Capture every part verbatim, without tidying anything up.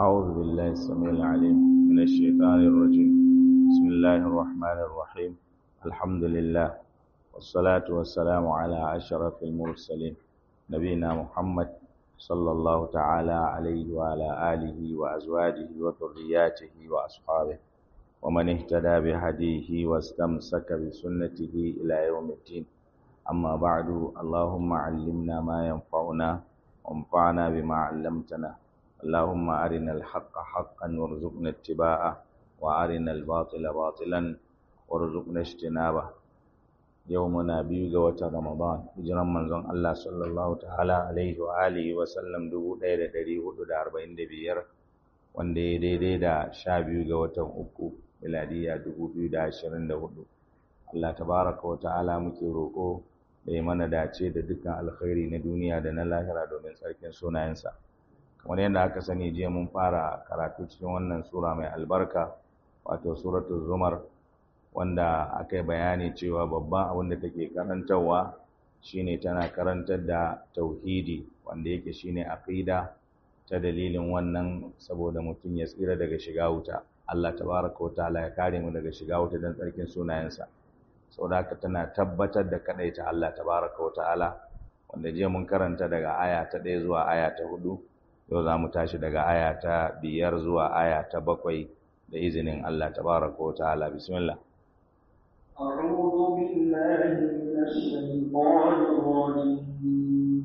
أعوذ بالله السميع العليم من الشيطان الرجيم. بسم الله الرحمن الرحيم. الحمد لله والصلاة والسلام على أشرف المرسلين نبينا محمد صلى الله تعالى عليه وعلى آله وأزواجه وذرياته وأصحابه ومن اهتدى بهديه واستمسك بسنته إلى يوم الدين. أما بعد، اللهم علمنا ما ينفعنا وانفعنا بما علمتنا. اللهم أرنا الحق حقا وارزقنا اتباعه وأرنا الباطل باطلا وارزقنا اجتنابه. يومنا بيغا وتا رمضان هجران منزون الله صلى الله تعالى عليه وآله وسلم dubu ɗaya da ɗari hudu da arba'in da biyar, wanda ya daidai da sha biyu ga watan uku miladiya dubu biyu da ashirin da hudu. Allah tabaraka wa ta'ala muke roƙo da ya mana dace da dukkan alkhairi na duniya da na lahira domin tsarkin sunayensa. Kamar yadda aka sani, jiya mun fara karatu cikin wannan sura mai albarka, wato suratul zumar, wanda aka yi bayani cewa babban abin da take karantarwa shine tana karantar da tauhidi, wanda yake shine aqida. Ta dalilin wannan, saboda mutum ya tsira daga shiga wuta, Allah tabaraka wa ta'ala ya kare mu daga shiga wuta don tsarkin sunayensa. Saboda haka tana tabbatar da kadaita Allah tabaraka wa ta'ala, wanda jiya mun karanta daga aya ta ɗaya zuwa aya ta hudu. Yau za mu tashi daga aya ta biyar zuwa aya ta bakwai da izinin Allah tabaraka wa ta'ala. Bismillah. أعوذ بالله من الشيطان الرجيم.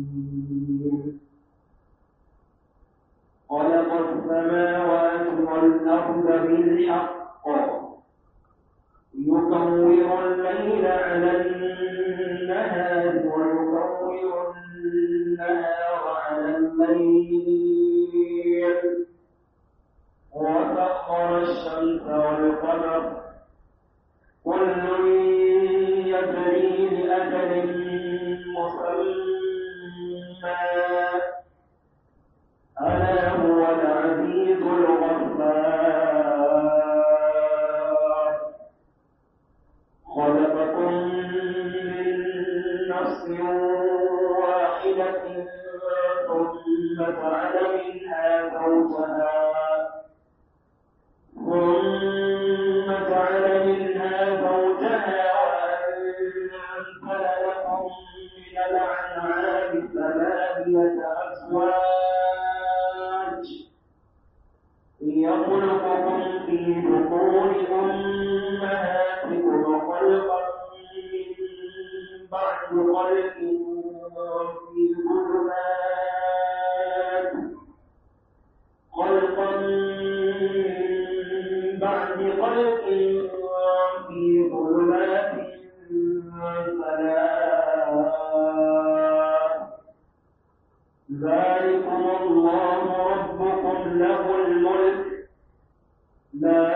خلق السماوات والأرض بالحق يكور الليل على النهار ويكور النهار على الليل وسخر الشمس والقمر كل يجري لأجل مسمى ألا هو العزيز الغفار. خلقكم من نفس واحدة ثم جعل منها زوجها ثم جعل منها زوجها وأنزل لكم من الأنعام ثمانية أزواج يخلقكم في بطون أمهاتكم خلقا من بعد خلق في ظلمات خلقا من بعد خلق في ظلمات ثلاث ذلكم الله ربكم له الملك لا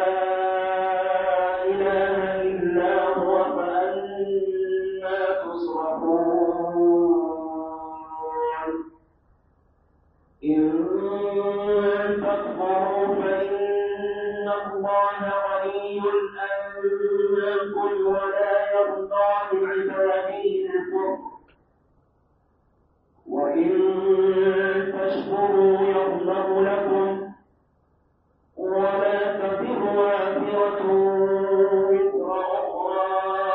إله إلا هو فأنا تصرفون. إن تكفروا فإن الله غني عنكم ولا يرضى لعباده الكفر وإن تشكروا يغفر لكم ولا تزر وازرة وزر أخرى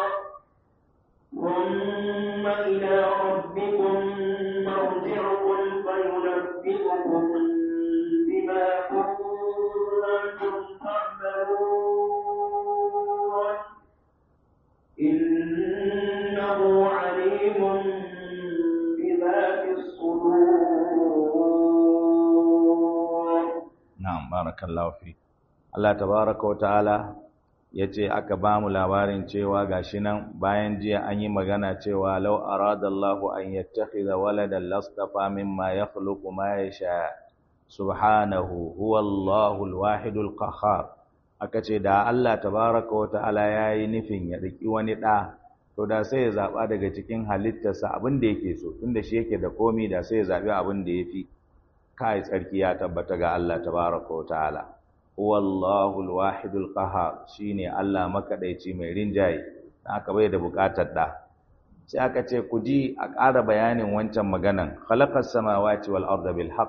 ثم إلى ربكم مرجعكم فينبئكم بما كنتم تعملون إنه عليم بذات الصدور. Na'am, barakallahu fi. Allah tabaraka wa ta'ala yace aka ba mu labarin cewa gashi nan bayan jiya an yi magana cewa law aradallahu an yattakhidha waladan lastafa mimma yakhluqu ma yasha subhanahu huwallahu alwahidul qahhar. Aka ce da Allah tabaraka wa ta'ala yayi nufin ya daki wani da, to da sai ya zaba daga cikin halittarsa abin da yake so, tunda shi yake da komi, da sai ya zabi abin da yafi. Kai tsarki ya tabbata ga Allah tabaraka wa ta'ala. Huwallahu alwahidul qahhar, shine Allah makadaici mai rinjaye, aka bai da bukatar da. Sai aka ce ku ji a ƙara bayanin wancan maganan, khalaqas samawati wal arda bil haqq,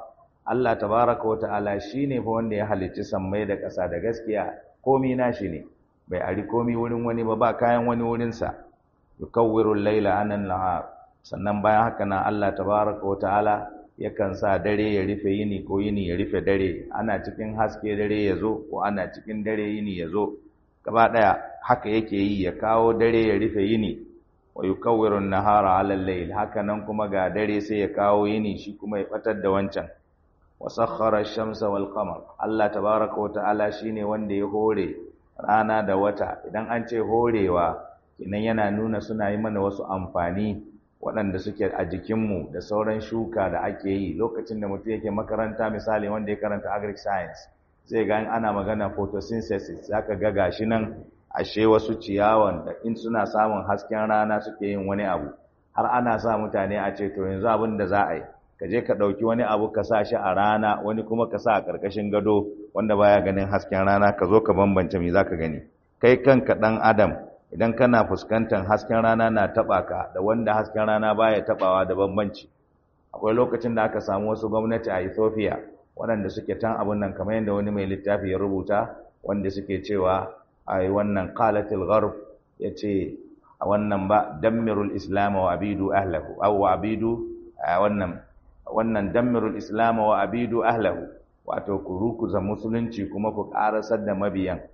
Allah tabaraka wa ta'ala shine fa wanda ya halicci sammai da ƙasa da gaskiya, komi nashi ne, bai ari komi wurin wani ba, ba kayan wani wurin sa. Yukawwiru al-laila 'ala an-nahar, sannan bayan haka nan Allah tabaraka wa ta'ala yakan sa dare ya rufe yini ko yini ya rufe dare, ana cikin haske dare ya zo ko ana cikin dare yini ya zo, gaba daya haka yake yi, ya kawo dare ya rufe yini. Wa yukawwiru an-nahara 'ala al-layl, haka nan kuma ga dare sai ya kawo yini shi kuma ya batar da wancan. Wa sakhkhara ash-shamsa wal qamar, Allah tabaaraka wa ta'ala shine wanda ya hore rana da wata. Idan an ce horewa kinan yana nuna suna yi mana wasu amfani waɗanda suke a jikinmu da sauran shuka da ake yi. Lokacin da mutum yake makaranta, misali wanda ya karanta agric science, zai ga ana magana photosynthesis, zaka ga gashi nan ashe wasu ciyawan da in suna samun hasken rana suke yin wani abu, har ana sa mutane a ce to yanzu abin da za a yi, ka je ka ɗauki wani abu ka sa shi a rana, wani kuma ka sa a ƙarƙashin gado wanda baya ganin hasken rana, ka zo ka bambance me zaka gani. Kai kanka ɗan adam idan kana fuskantar hasken rana na taɓa ka da wanda hasken rana baya taɓawa da bambanci. Akwai lokacin da aka samu wasu gwamnati a Ethiopia waɗanda suke tan abun nan, kamar yadda wani mai littafi ya rubuta, wanda suke cewa ai wannan qalatil gharb, yace a wannan ba dammirul islam wa abidu ahlahu, aw wa abidu wannan wannan dammirul islam wa abidu ahlahu, wato ku rukuza musulunci kuma ku karasar da mabiyan.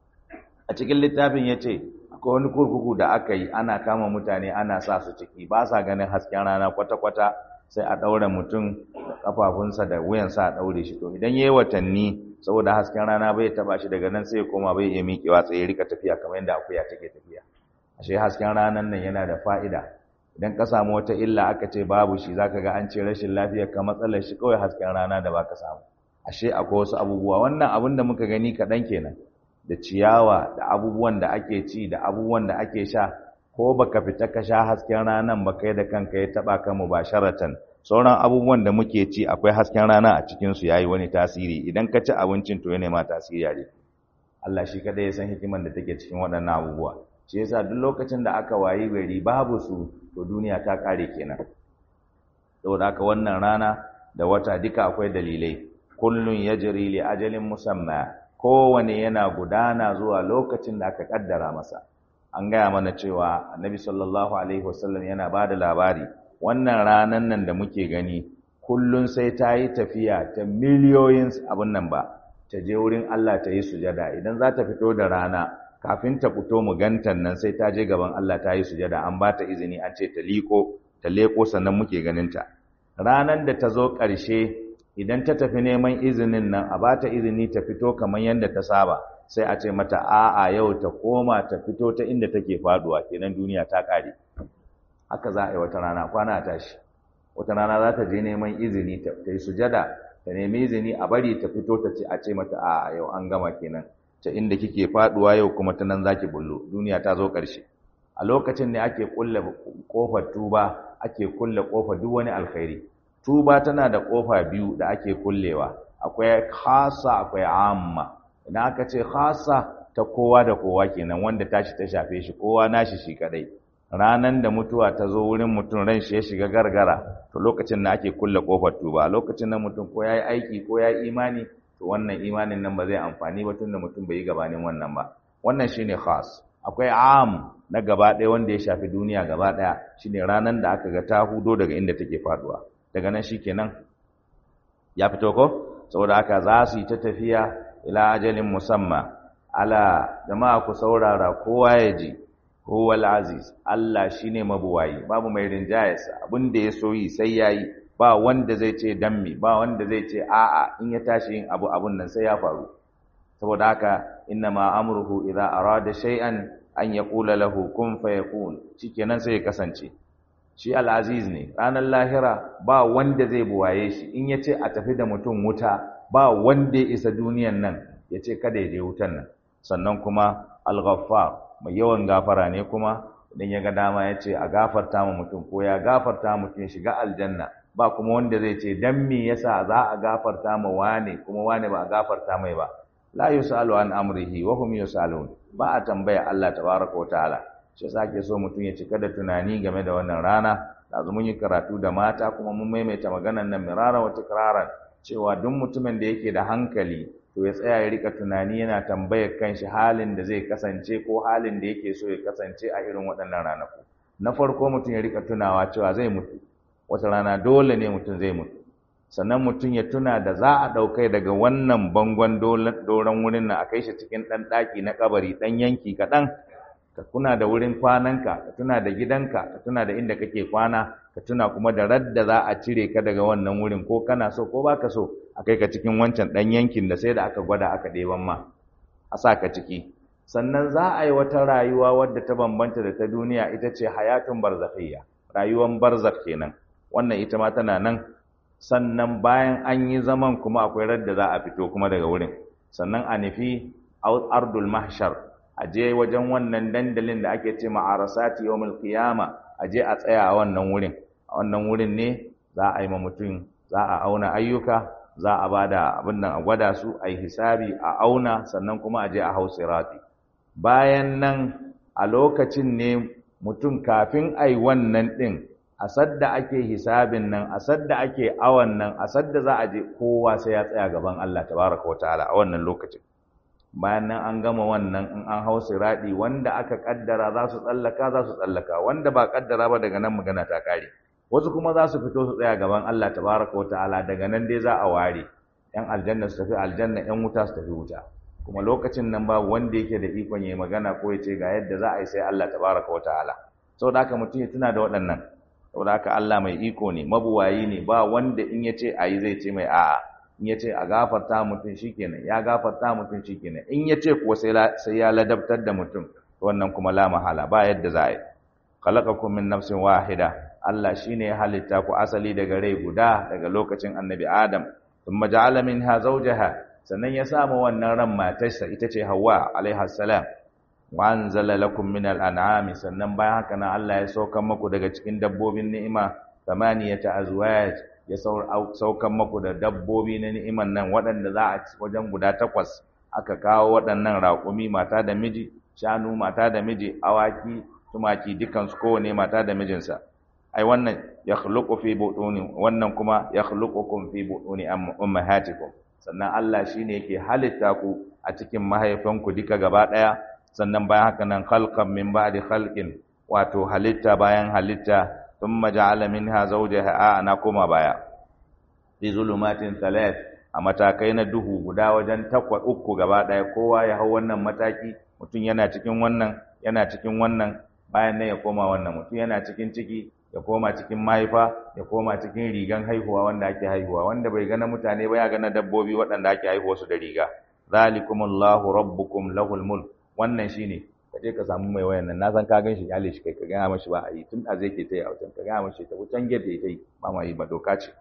A cikin littafin yace akwai wani kurkuku da aka yi, ana kama mutane ana sa su ciki, ba sa ganin hasken rana kwata-kwata, sai a daure mutum da kafafunsa da wuyansa a daure shi. To idan yayi watanni saboda hasken rana bai taba shi, daga nan sai ya koma bai iya miƙewa tsaye, rika tafiya kamar yadda akuya take tafiya. Ashe hasken ranan nan yana da fa'ida. Idan ka samu wata illa aka ce babu shi, zaka ga an ce rashin lafiyar ka matsalar shi kawai hasken rana da baka samu. Ashe akwai wasu abubuwa, wannan abin da muka gani kaɗan kenan, da ciyawa da abubuwan da ake ci da abubuwan da ake sha, ko baka fita ka sha hasken ranan ba kai da kanka ya taba ka mubasharatan. Sauran abubuwan da muke ci akwai hasken rana a cikin su, yayi wani tasiri. Idan ka ci abincin to yana ma tasiri a jiki. Allah shi kadai ya san hikiman da take cikin waɗannan abubuwa. Shi yasa duk lokacin da aka wayi gari babu su, to duniya ta kare kenan. Saboda haka wannan rana da wata duka akwai dalilai. Kullun yajri li ajalin musamma, kowane yana gudana zuwa lokacin da aka kaddara masa. An gaya mana cewa Annabi sallallahu alaihi wasallam yana bada labari, wannan ranan nan da muke gani kullun sai ta yi tafiya ta miliyoyin abun nan ba, ta je wurin Allah ta yi sujada. Idan za ta fito da rana, kafin ta fito mu gantan nan sai ta je gaban Allah ta yi sujada, an ba ta izini, an ce ta liko ta leko sannan muke ganinta. Ranan da ta zo ƙarshe, idan ta tafi neman izinin nan, a ba ta izini ta fito kamar yadda ta saba, sai a ce mata a'a yau ta koma ta fito ta inda take faduwa, kenan duniya ta ƙare. Haka za a yi wata rana, kwana a tashi. Wata rana za ta je neman izini ta yi sujada, ta nemi izini a bari ta fito, ta ce a ce mata a'a yau an gama kenan, ta inda kike faduwa yau kuma ta nan zaki bullo, duniya ta zo ƙarshe. A lokacin ne ake kulle kofar tuba, ake kulle kofar duk wani alkhairi. Tuba tana da kofa biyu da ake kullewa, akwai khassa akwai amma. Idan aka ce khassa, ta kowa da kowa kenan, wanda tashi ta shafe shi, kowa nashi shi kadai. Ranan da mutuwa ta zo wurin mutum, ran shi ya shiga gargara, to lokacin da ake kulle kofar tuba. Lokacin da mutum ko yayi aiki ko yayi imani, to wannan imanin nan ba zai amfani ba tunda mutum bai yi gabanin wannan ba. Wannan shine khas. Akwai am na gaba ɗaya wanda ya shafi duniya gaba ɗaya, shine ranan da aka ga ta hudo daga inda take faduwa. Daga nan shikenan ya fito ko? Saboda haka za su yi ta tafiya ila ajalin musamma. Ala jama'a ku saurara, kowa ya ji, huwal aziz, Allah shine mabuwayi, babu mai rinjayarsa, abin da ya so yi sai yayi. Ba wanda zai ce dammi, ba wanda zai ce a'a in ya tashi yin abu abun nan sai ya faru. Saboda haka innama amruhu idza arada shay'an an yaqula lahu kun fayakun, shikenan sai ya kasance. Shi al-aziz ne, ranar lahira ba wanda zai buwaye shi. In yace a tafi da mutum wuta, ba wanda ya isa duniyan nan yace kada ya je wutan nan. Sannan kuma al-ghaffar, mai yawan gafara ne kuma, idan ya ga dama yace a gafarta ma mutum ko ya gafarta mutum shiga aljanna, ba kuma wanda zai ce dan me yasa za a gafarta ma wane kuma wane ba a gafarta mai ba. La yusalu an amrihi wa hum yusalun, ba a tambaya Allah tabaraka wa ta'ala. Shi yasa ake so mutum ya cika da tunani game da wannan rana. Yanzu mun yi karatu da mata kuma mun maimaita maganar nan mirara wa tikraran, cewa duk mutumin da yake da hankali to ya tsaya ya rika tunani yana tambayar kanshi halin da zai kasance ko halin da yake so ya kasance a irin waɗannan ranaku. Na farko mutum ya rika tunawa cewa zai mutu, wata rana dole ne mutum zai mutu. Sannan mutum ya tuna da za a ɗaukai daga wannan bangon doron wurin nan a kai shi cikin ɗan ɗaki na kabari ɗan yanki kaɗan, ka tuna da wurin kwananka, ka tuna da gidanka, ka tuna da inda kake kwana, ka tuna kuma da radda za a cire ka daga wannan wurin ko kana so ko baka so a kai ka cikin wancan ɗan yankin da sai da aka gwada aka ɗeban ma a sa ka ciki. Sannan za a yi wata rayuwa wadda ta bambanta da ta duniya, ita ce hayatun barzakhiyya, rayuwan barzakh kenan, wannan ita ma tana nan. Sannan bayan an yi zaman kuma akwai radda za a fito kuma daga wurin, sannan a nufi ardul mahshar, a je wajen wannan dandalin da ake ce ma'arasati yawmul qiyama, a je a tsaya a wannan wurin. A wannan wurin ne za a yi ma mutum, za a auna ayyuka, za a bada abin nan a gwada su, a yi hisabi, a auna, sannan kuma a je a hau sirati. Bayan nan a lokacin ne mutum kafin a yi wannan ɗin, a sadda ake hisabin nan, a sadda ake awan nan, a sadda za a je kowa sai ya tsaya gaban Allah tabaraka wa ta'ala a wannan lokacin. Bayan nan an gama wannan, in an hau sirati, wanda aka kaddara za su tsallaka za su tsallaka, wanda ba kaddara ba daga nan magana ta kare. Wasu kuma za su fito su tsaya gaban Allah tabaraka wa ta'ala, daga nan dai za a ware yan aljanna su tafi aljanna, yan wuta su tafi wuta. Kuma lokacin nan babu wanda yake da ikon yayi magana ko ya ce ga yadda za a yi sai Allah tabaraka wa ta'ala. Saboda haka mutum ya tuna da waɗannan. Saboda haka Allah mai iko ne, mabuwayi ne, ba wanda in ya ce a yi zai ce mai a'a. In ya ce a gafarta mutum shikenan, ya gafarta mutum shikenan. In ya ce kuwa sai ya ladabtar da mutum, wannan kuma la mahala, ba yadda za a yi. Khalaqakum min nafsin wahida, Allah shine ya halitta ku asali daga rai guda daga lokacin Annabi Adam. Thumma ja'ala minha zawjaha, sannan ya samu wannan ran matarsa ita ce Hawwa alaiha salam. Wa anzala lakum min al-an'ami, sannan bayan haka nan Allah ya saukar muku daga cikin dabbobin ni'ima thamaniyata azwaj, ya saukan maku da dabbobi na ni'iman nan waɗanda za a ci wajen guda takwas. Aka kawo waɗannan raƙumi mata da miji, shanu mata da miji, awaki, tumaki, dukansu kowane mata da mijinsa. Ai wannan ya khluqu fi butuni, wannan kuma ya khluqukum fi butuni ummahatikum. Sannan Allah shine yake halitta ku a cikin mahaifanku duka gaba ɗaya. Sannan bayan haka nan khalqan min ba'di khalqin, wato halitta bayan halitta. Thumma ja'ala minha zawjaha, ana koma baya fi zulumatin thalath, a matakai na duhu guda wajen takwa uku gaba daya, kowa ya hau wannan mataki. Mutum yana cikin wannan, yana cikin wannan, bayan nan ya koma wannan. Mutum yana cikin ciki, ya koma cikin mahaifa, ya koma cikin rigan haihuwa wanda ake haihuwa, wanda bai gana mutane ba ya gana dabbobi waɗanda ake haihuwa su da riga. Zalikumullahu rabbukum lahul mulk, wannan shine. Ka je ka samu mai wayan nan, na san ka gan shi kyale shi kai, ka gaya mashi ba a yi tun da zai ke ta yi a wajen, ka gaya mashi ta wucen gefe ta yi ba ma yi ba, doka ce.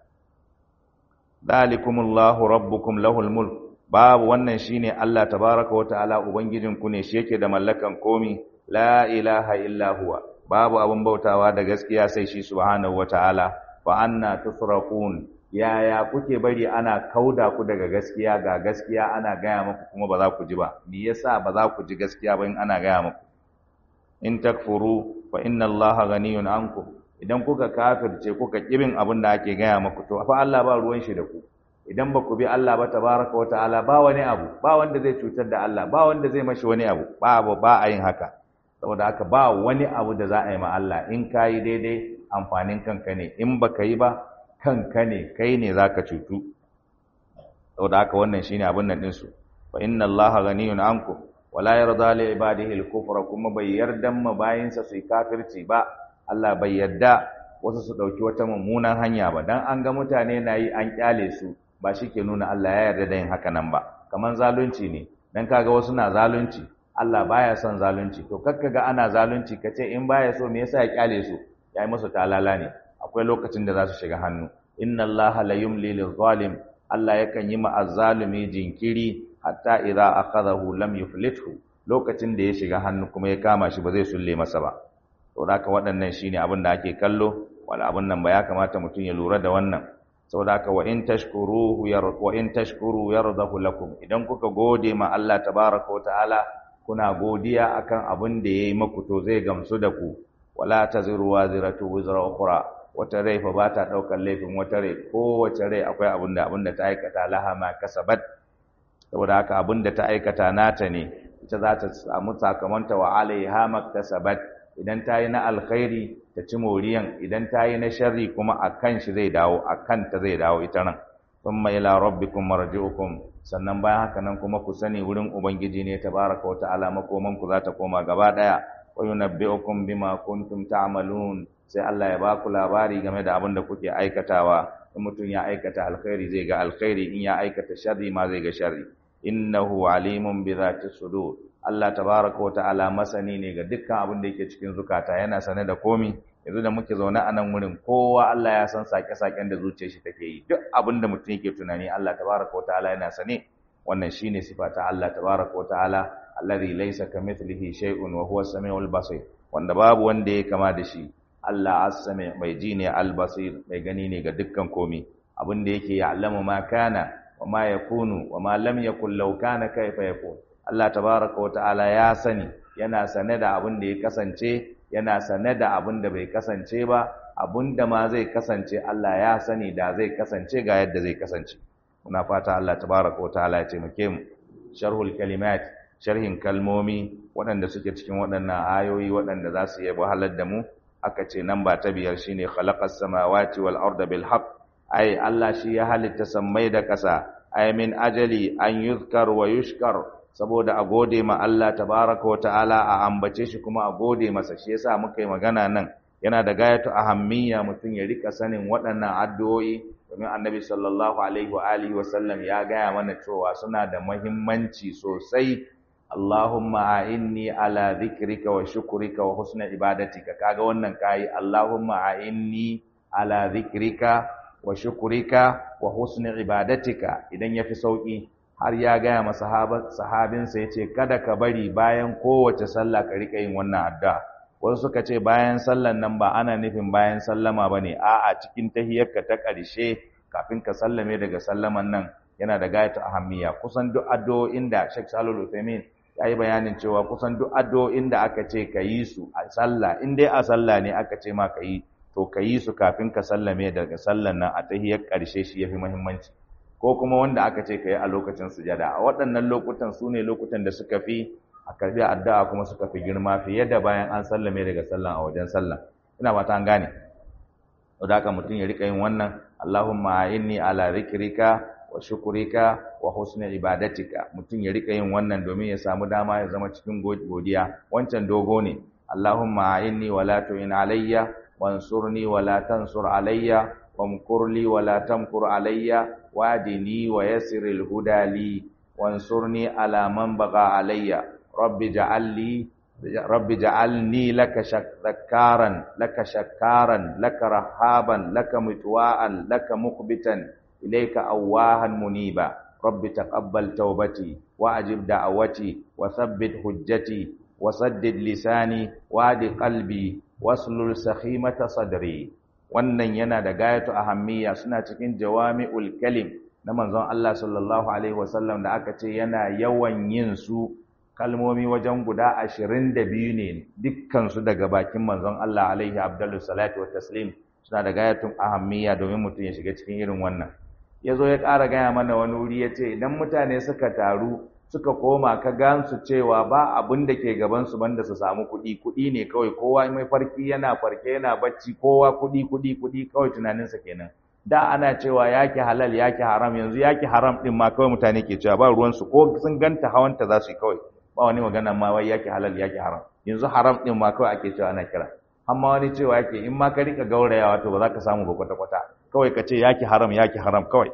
Dalikumullahu rabbukum lahul mulk, babu wannan shine Allah tabaraka wa ta'ala ubangijin ku ne, shi yake da mallakan komi. La ilaha illa huwa, babu abin bautawa da gaskiya sai shi subhanahu wa ta'ala. Fa anna tusrafun, yaya kuke bari ana kauda ku daga gaskiya, ga gaskiya ana gaya muku kuma ba za ku ji ba? Me yasa ba za ku ji gaskiya ba in ana gaya muku? In takfuru fa inna Allaha ghaniyun ankum, idan kuka kafirce kuka kibin abin da ake gaya muku, to fa Allah ba ruwan shi da ku. Idan ba ku bi Allah ba tabaraka wa ta'ala, ba wani abu, ba wanda zai cutar da Allah, ba wanda zai mashi wani abu, ba ba a yin haka. Saboda haka ba wani abu da za a yi ma Allah, in kayi daidai amfanin kanka ne, in baka yi ba kanka ne, kai ne zaka cutu. Saboda haka wannan shine abin nan din su. Fa inna Allaha ghaniyun ankum wa la yarda li ibadihi al-kufra, kuma bai yarda ma bayinsa su yi kafirci ba. Allah bai yarda wasu su dauki wata mummunan hanya ba, dan an ga mutane na yi an kyale su, ba shi ke nuna Allah ya yarda da yin haka nan ba. Kaman zalunci ne, dan kaga wasu na zalunci, Allah baya son zalunci, to kakka ga ana zalunci kace in baya so me yasa ya kyale su, yayi musu talala ne. Akwai lokacin da za su shiga hannu. Inna Allaha la yumli lil-zalim, Allah yakan yi ma azzalumi jinkiri hatta idza akhadahu lam yuflithu, lokacin da ya shiga hannu kuma ya kama shi ba zai sulle masa ba. To haka waɗannan shine abin da ake kallo, wala abin nan ba ya kamata mutum ya lura da wannan. Saboda haka wa in tashkuruhu yar wa in tashkuru yardahu lakum, idan kuka gode ma Allah tabaaraka wa ta'ala, kuna godiya akan abin da yayi maku, to zai gamsu da ku. Wala taziru waziratu wizra ukhra, wata rai fa ba ta daukar laifin wata rai, kowace rai akwai abinda abinda ta aikata laha ma kasabat, saboda haka abinda ta aikata nata ne, ita za ta samu sakamanta wa alaiha maktasabat, idan ta yi na alkhairi ta ci moriyan, idan ta yi na sharri kuma akan shi zai dawo, akan ta zai dawo ita nan. thumma ila rabbikum marji'ukum, sannan bayan haka nan kuma ku sani wurin ubangiji ne tabaraka wa ta'ala makoman ku za ta koma gaba daya. wa yunabbi'ukum bima kuntum ta'malun, sai Allah ya ba ku labari game da abin da kuke aikatawa. in mutum ya aikata alkhairi zai ga alkhairi, in ya aikata sharri ma zai ga sharri. innahu alimun bi dhati sudur, Allah tabaraka wa ta'ala masani ne ga dukkan abin da yake cikin zukata, yana sane da komi. yanzu da muke zaune a nan wurin, kowa Allah ya san sake-saken da zuciyar shi take yi, duk abin da mutum yake tunani Allah tabaraka wa ta'ala yana sane. wannan shine sifa ta Allah tabaraka wa ta'ala, alladhi laysa kamithlihi shay'un wa huwa as-sami'ul basir, wanda babu wanda ya kama da shi. Allah as-sami' mai ji ne, al-basir mai gani ne ga dukkan komi. abin da yake ya'lamu ma kana wa ma yakunu wa ma lam yakun law kana kayfa yakun. Allah tabaraka wa ta'ala ya sani, yana sane da abin da ya kasance, yana sane da abin da bai kasance ba, abin da ma zai kasance Allah ya sani da zai kasance ga yadda zai kasance. muna fata Allah tabaraka wa ta'ala ya taimake mu. sharhul kalimat, sharhin kalmomi waɗanda suke cikin waɗannan ayoyi waɗanda za su yi wahalar da mu. aka ce nan ba ta biyar shine khalaqas samawati wal arda bil haqq, ai Allah shi ya halitta sammai da ƙasa, ai min ajali an yuzkar wa yushkar, saboda a gode ma Allah tabaraka wa ta'ala, a ambace shi kuma a gode masa. shi yasa muka yi magana nan yana da gayatu ahammiya mutum ya rika sanin waɗannan addu'o'i, domin annabi sallallahu alaihi wa alihi wa sallam ya gaya mana cewa suna da muhimmanci sosai. Allahumma a'inni ala dhikrika wa shukrika wa husni ibadatika, kaga wannan kai Allahumma a'inni ala dhikrika wa shukrika wa husni ibadatika, idan yafi sauki. har ya gaya masa sahabinsa ya ce kada ka bari bayan kowace sallah ka rika yin wannan addu'a. wasu suka ce bayan sallan nan ba ana nufin bayan sallama ba ne, a'a cikin tahiyyarka ta ƙarshe kafin ka sallame daga sallaman nan yana da gayatu ahammiya. kusan duk addu'o'in da Sheikh Shalal Uthaymeen ya yi bayanin cewa kusan duk addu'o'in da aka ce ka yi su a sallah, in dai a sallah ne aka ce ma ka yi, to ka yi su kafin ka sallame daga sallan nan a tahiyyar ƙarshe, shi yafi muhimmanci. ko kuma wanda aka ce ka yi a lokacin sujada, a waɗannan lokutan su ne lokutan da suka fi a karbi addu'a kuma suka fi girma fiye da bayan an sallame daga sallan a wajen sallan. ina ba ta an gane. da haka mutum ya rika yin wannan Allahumma inni ala zikrika wa shukrika wa husni ibadatika, mutum ya rika yin wannan domin ya samu dama ya zama cikin godiya. wancan dogo ne, Allahumma inni wa la tu'in alayya wansurni wa la tansur alayya wamkur li wa la tamkur alayya wadini wa yassiril huda li wansurni ala man baga alayya rabbi ja'alni rabbi ja'alni laka shakkaran laka shakkaran laka rahaban laka mutwa'an laka muqbitan ilayka awahan muniba rabbi taqabbal tawbati wa ajib da'awati wa thabbit hujjati wa saddid lisani wa adi qalbi waslul sakhimata sadri. wannan yana da gayatu ahammiya, suna cikin jawami'ul kalim na manzon Allah sallallahu alaihi wasallam da aka ce yana yawan yin su. kalmomi wajen guda ashirin da biyu ne dukkan su daga bakin manzon Allah alaihi abdullu salatu wa taslim, suna da gayatun ahammiya domin mutum ya shiga cikin irin wannan. yazo ya ƙara gaya mana wani wuri yace idan mutane suka taru suka koma ka gansu cewa ba abin da ke gaban su banda su samu kuɗi, kuɗi ne kawai, kowa mai farki yana farke yana bacci, kowa kuɗi kuɗi kuɗi kawai tunaninsa kenan. da ana cewa yaki halal yaki haram, yanzu yaki haram din ma kawai mutane ke cewa ba ruwan su, ko sun ganta hawanta za su yi kawai, ba wani magana ma wai yaki halal yaki haram. yanzu haram din ma kawai ake cewa ana kira, amma wani cewa yake in ma ka rika gaurayawa to ba za ka samu ba kwata kwata, kawai ka ce yaki haram yaki haram kawai.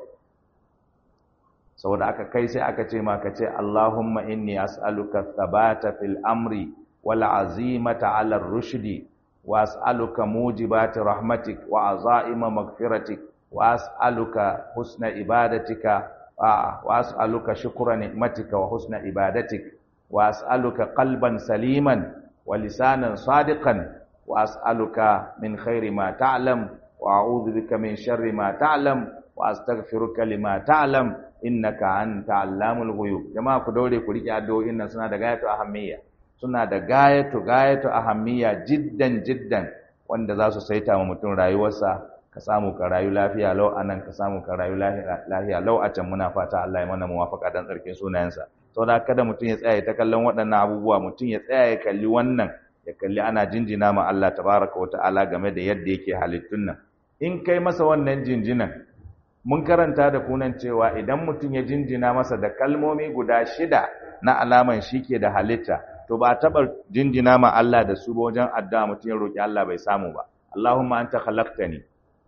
saboda aka kai sai aka ce ma ka ce Allahumma inni as'aluka thabata fil amri wal azimata 'ala ar-rushdi wa as'aluka mujibati rahmatik wa azaima maghfiratik wa as'aluka husna ibadatika wa as'aluka shukra ni'matika wa husna ibadatik wa as'aluka qalban saliman wa lisanan sadiqan wa as'aluka min khairi ma ta'lam wa a'udhu bika min sharri ma ta'lam wa astaghfiruka lima ta'lam innaka anta allamul ghuyub. jama'a ku daure ku rike addu'o'in nan, suna da gayatu ahammiya, suna da gayatu gayatu ahammiya jiddan jiddan. wanda za su saita ma mutum rayuwarsa ka samu ka rayu lafiya lau anan ka samu ka rayu lafiya lau a can. Muna fata Allah ya mana muwafaka dan tsarkin sunayensa. Saboda kada mutum ya tsaya ta kallon waɗannan abubuwa, mutum ya tsaya ya kalli wannan, ya kalli ana jinjina ma Allah tabaraka wa ta'ala game da yadda yake halittun nan. In kai masa wannan jinjinan, mun karanta da kunan cewa idan mutum ya jinjina masa da kalmomi guda shida na alaman shi ke da halitta, to ba taɓa jinjina ma Allah da su ba wajen addu'a mutum ya roƙi Allah bai samu ba. Allahumma anta khalaqtani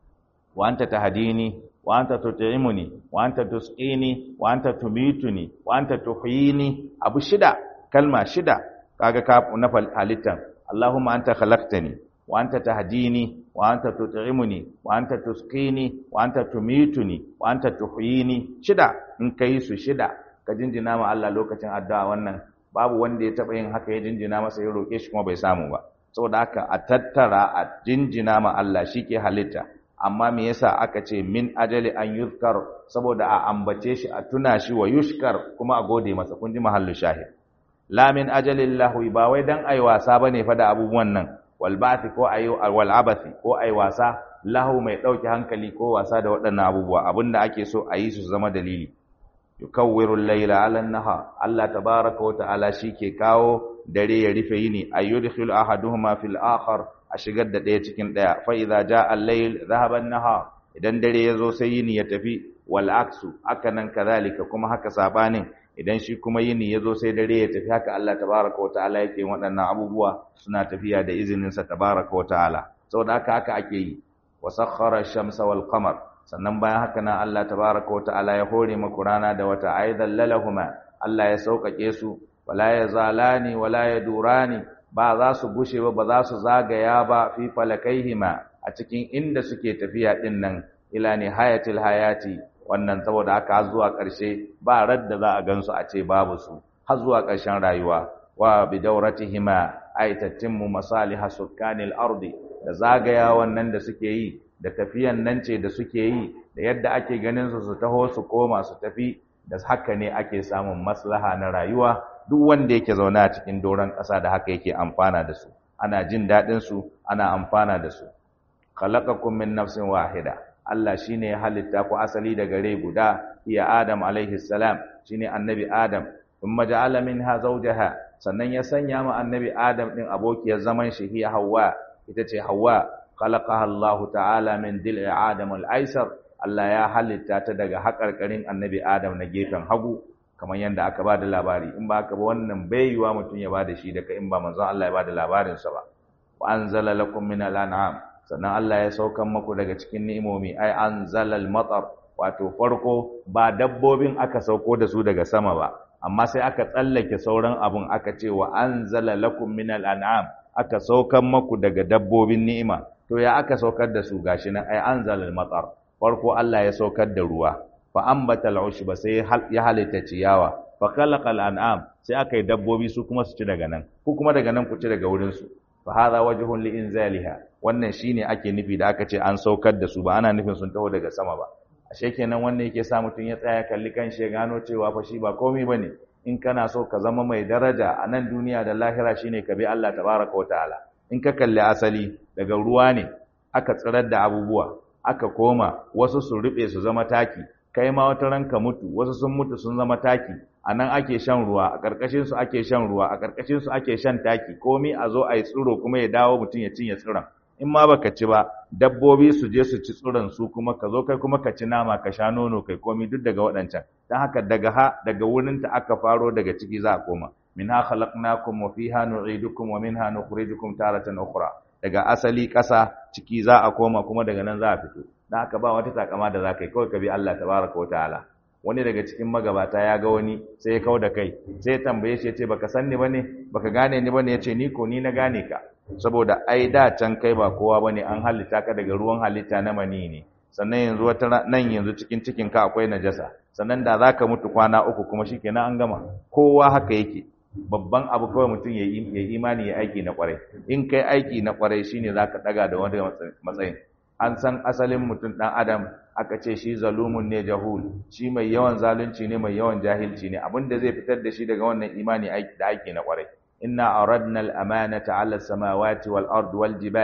wa anta tahdini wa anta tut'imuni wa anta tusqini wa anta tumituni wa anta tuhyini. Abu shida, kalma shida kaga ka na halittan. Allahumma anta khalaqtani wa anta tahdini wa anta tut'imuni wa anta tusqini wa anta tumituni wa anta tuhyini. Shida in kai su shida ka jinjina ma Allah lokacin addu'a, wannan babu wanda ya taba yin haka ya jinjina masa ya roke shi kuma bai samu ba. Saboda haka a tattara a jinjina ma Allah shike halitta. Amma me yasa aka ce min ajali an yuzkar, saboda a ambace shi a tuna shi, wa yushkar kuma a gode masa. Kun ji mahallu shahid. La min ajali lahu, ba wai dan ai wasa bane fa da abubuwan nan, wal ba'thi ko ayi wal abathi ko ai wasa, lahu mai dauke hankali ko wasa da waɗannan abubuwa. Abinda ake so a yi su zama dalili. Yukawwiru al-layla 'ala an-nahar, Allah tabaaraka wa ta'ala shike kawo dare ya rufe yini. Ayyudkhilu ahaduhuma fil akhar, a shigar da ɗaya cikin ɗaya. Fa idza jaa al-layl dhahaba an-nahar, idan dare yazo sai yini ya tafi. Wal aksu, haka nan kadhalika, kuma haka sabanin, idan shi kuma yini yazo sai dare ya tafi. Haka Allah tabaaraka wa ta'ala yake waɗannan abubuwa suna tafiya da izinin sa tabaaraka wa ta'ala. Saboda haka haka ake yi. Wa sakhkhara ash-shamsa wal qamar, sannan bayan haka nan Allah tabaaraka wa ta'ala ya hore maku rana da wata. Aidan lalahuma, Allah ya sauƙaƙe su. Wala yazalani wala yadurani, ba za su gushe ba, ba za su zagaya ba. Fi falakaihima, a cikin inda suke tafiya din nan. Ila nihayatil hayati, wannan saboda haka zuwa ƙarshe ba radda za a gansu a ce babu su, har zuwa ƙarshen rayuwa. Wa bidawratihima ay tatimmu masaliha sukkanil ardi, da zagaya wannan da suke yi, da tafiyan nan ce da suke yi, da yadda ake ganin su su taho su koma su tafi, da haka ne ake samun maslaha na rayuwa. Duk wanda yake zaune a cikin doron ƙasa da haka yake amfana da su, ana jin daɗin su, ana amfana da su. Khalaqakum min nafsin wahida, Allah shine ya halitta ku asali daga rai guda, iya Adam alaihi salam, shine annabi Adam. Thumma ja'ala minha zawjaha, sannan ya sanya ma annabi Adam din abokiyar zaman shi, hiya Hawwa, ita ce Hawwa. Khalaqaha Allah ta'ala min dil'i Adam al-aysar, Allah ya halitta ta daga haƙarƙarin annabi Adam na gefen hagu, kamar yadda aka ba da labari. In ba ka ba wannan bai yiwa mutum ya ba da shi daga in ba manzon Allah ya ba da labarinsa ba. Wa anzala lakum min al-an'am, sannan Allah ya saukan maku daga cikin ni'imomi. Ai anzala al-matar, wato farko ba dabbobin aka sauko da su daga sama ba, amma sai aka tsallake sauran abun aka ce wa anzala lakum min al-an'am, aka saukan maku daga dabbobin ni'ima. To ya aka saukar da su? Gashi nan, ai anzala al-matar, farko Allah ya saukar da ruwa. Fa ambata al-ushba, sai ya halitta ciyawa. Fa khalaqa al-an'am, sai aka yi dabbobi su kuma su ci daga nan, ku kuma daga nan ku ci daga wurin su. Fa hadha wajhun li inzaliha, wannan shine ake nufi da aka ce an saukar da su, ba ana nufin sun taho daga sama ba. Ashe kenan wannan yake sa mutun ya tsaya kalli kanshi ya gano cewa fa shi ba komai bane. In kana so ka zama mai daraja a nan duniya da lahira, shine ka bi Allah tabaaraka wa ta'ala. In ka kalli asali daga ruwa ne aka tsirar da abubuwa, aka koma wasu su rube su zama taki, kai ma wata ranka mutu, wasu sun mutu sun zama taki. A nan ake shan ruwa, a ƙarƙashin su ake shan ruwa, a ƙarƙashin su ake shan taki. Komai a zo a yi tsiro kuma ya dawo mutum ya cinye tsiron. In ma baka ci ba, dabbobi su je su ci tsiron su kuma ka zo kai kuma ka ci nama, ka sha nono, kai komai duk daga waɗancan. Don haka daga ha daga wurin ta aka faro, daga ciki za a koma. Minha khalaqnakum wa fiha nu'idukum wa minha nukhrijukum taratan ukhra. Daga asali ƙasa ciki za a koma, kuma daga nan za a fito. Don haka ba wata takama da za ka yi, kawai ka bi Allah tabaraka wa ta'ala. Wani daga cikin magabata ya ga wani sai ya kau da kai, sai ya tambaye shi ya ce baka san ni bane, baka gane ni bane? Ya ce ni ko ni na gane ka, saboda ai da can kai ba kowa bane, an halitta ka daga ruwan halitta na mani ne. Sannan yanzu wata nan yanzu cikin cikin ka akwai najasa, sannan da zaka mutu kwana uku kuma shikenan an gama. Kowa haka yake. Babban abu kawai mutum ya yi imani, ya aiki na kwarai. In kai aiki na kwarai shine zaka daga da wani matsayin. An san asalin mutum ɗan adam, aka ce shi zalumun ne jahul, shi mai yawan zalunci ne, mai yawan jahilci ne. Abinda zai fitar da shi daga wannan imani da aiki na kwarai. Inna aradna al-amanata 'ala as-samawati wal ardi wal jibal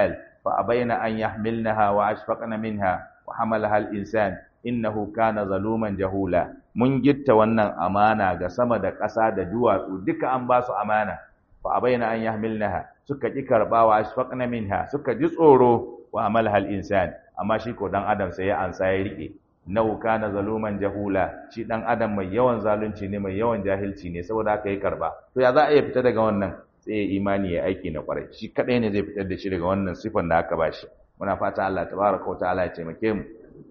fa abaina an yahmilnaha wa ashfaqna minha wa hamalaha al-insan innahu kana zaluman jahula. Mun gitta wannan amana ga sama da ƙasa da duwatsu duka an ba su amana, fa abaina an yahmilnaha, suka ki karba wa ashfaqna minha, suka ji tsoro, wa hamalaha al-insan, amma shi ko dan adam sai ya ansa ya rike. Innahu kana zaluman jahula, shi dan adam mai yawan zalunci ne, mai yawan jahilci ne, saboda haka yi karba. To ya za a iya fita daga wannan? Sai ya imani ya aiki na kwarai, shi kadai ne zai fitar da shi daga wannan sifan da aka bashi. Muna fata Allah tabaraka wa ta'ala ya taimake mu.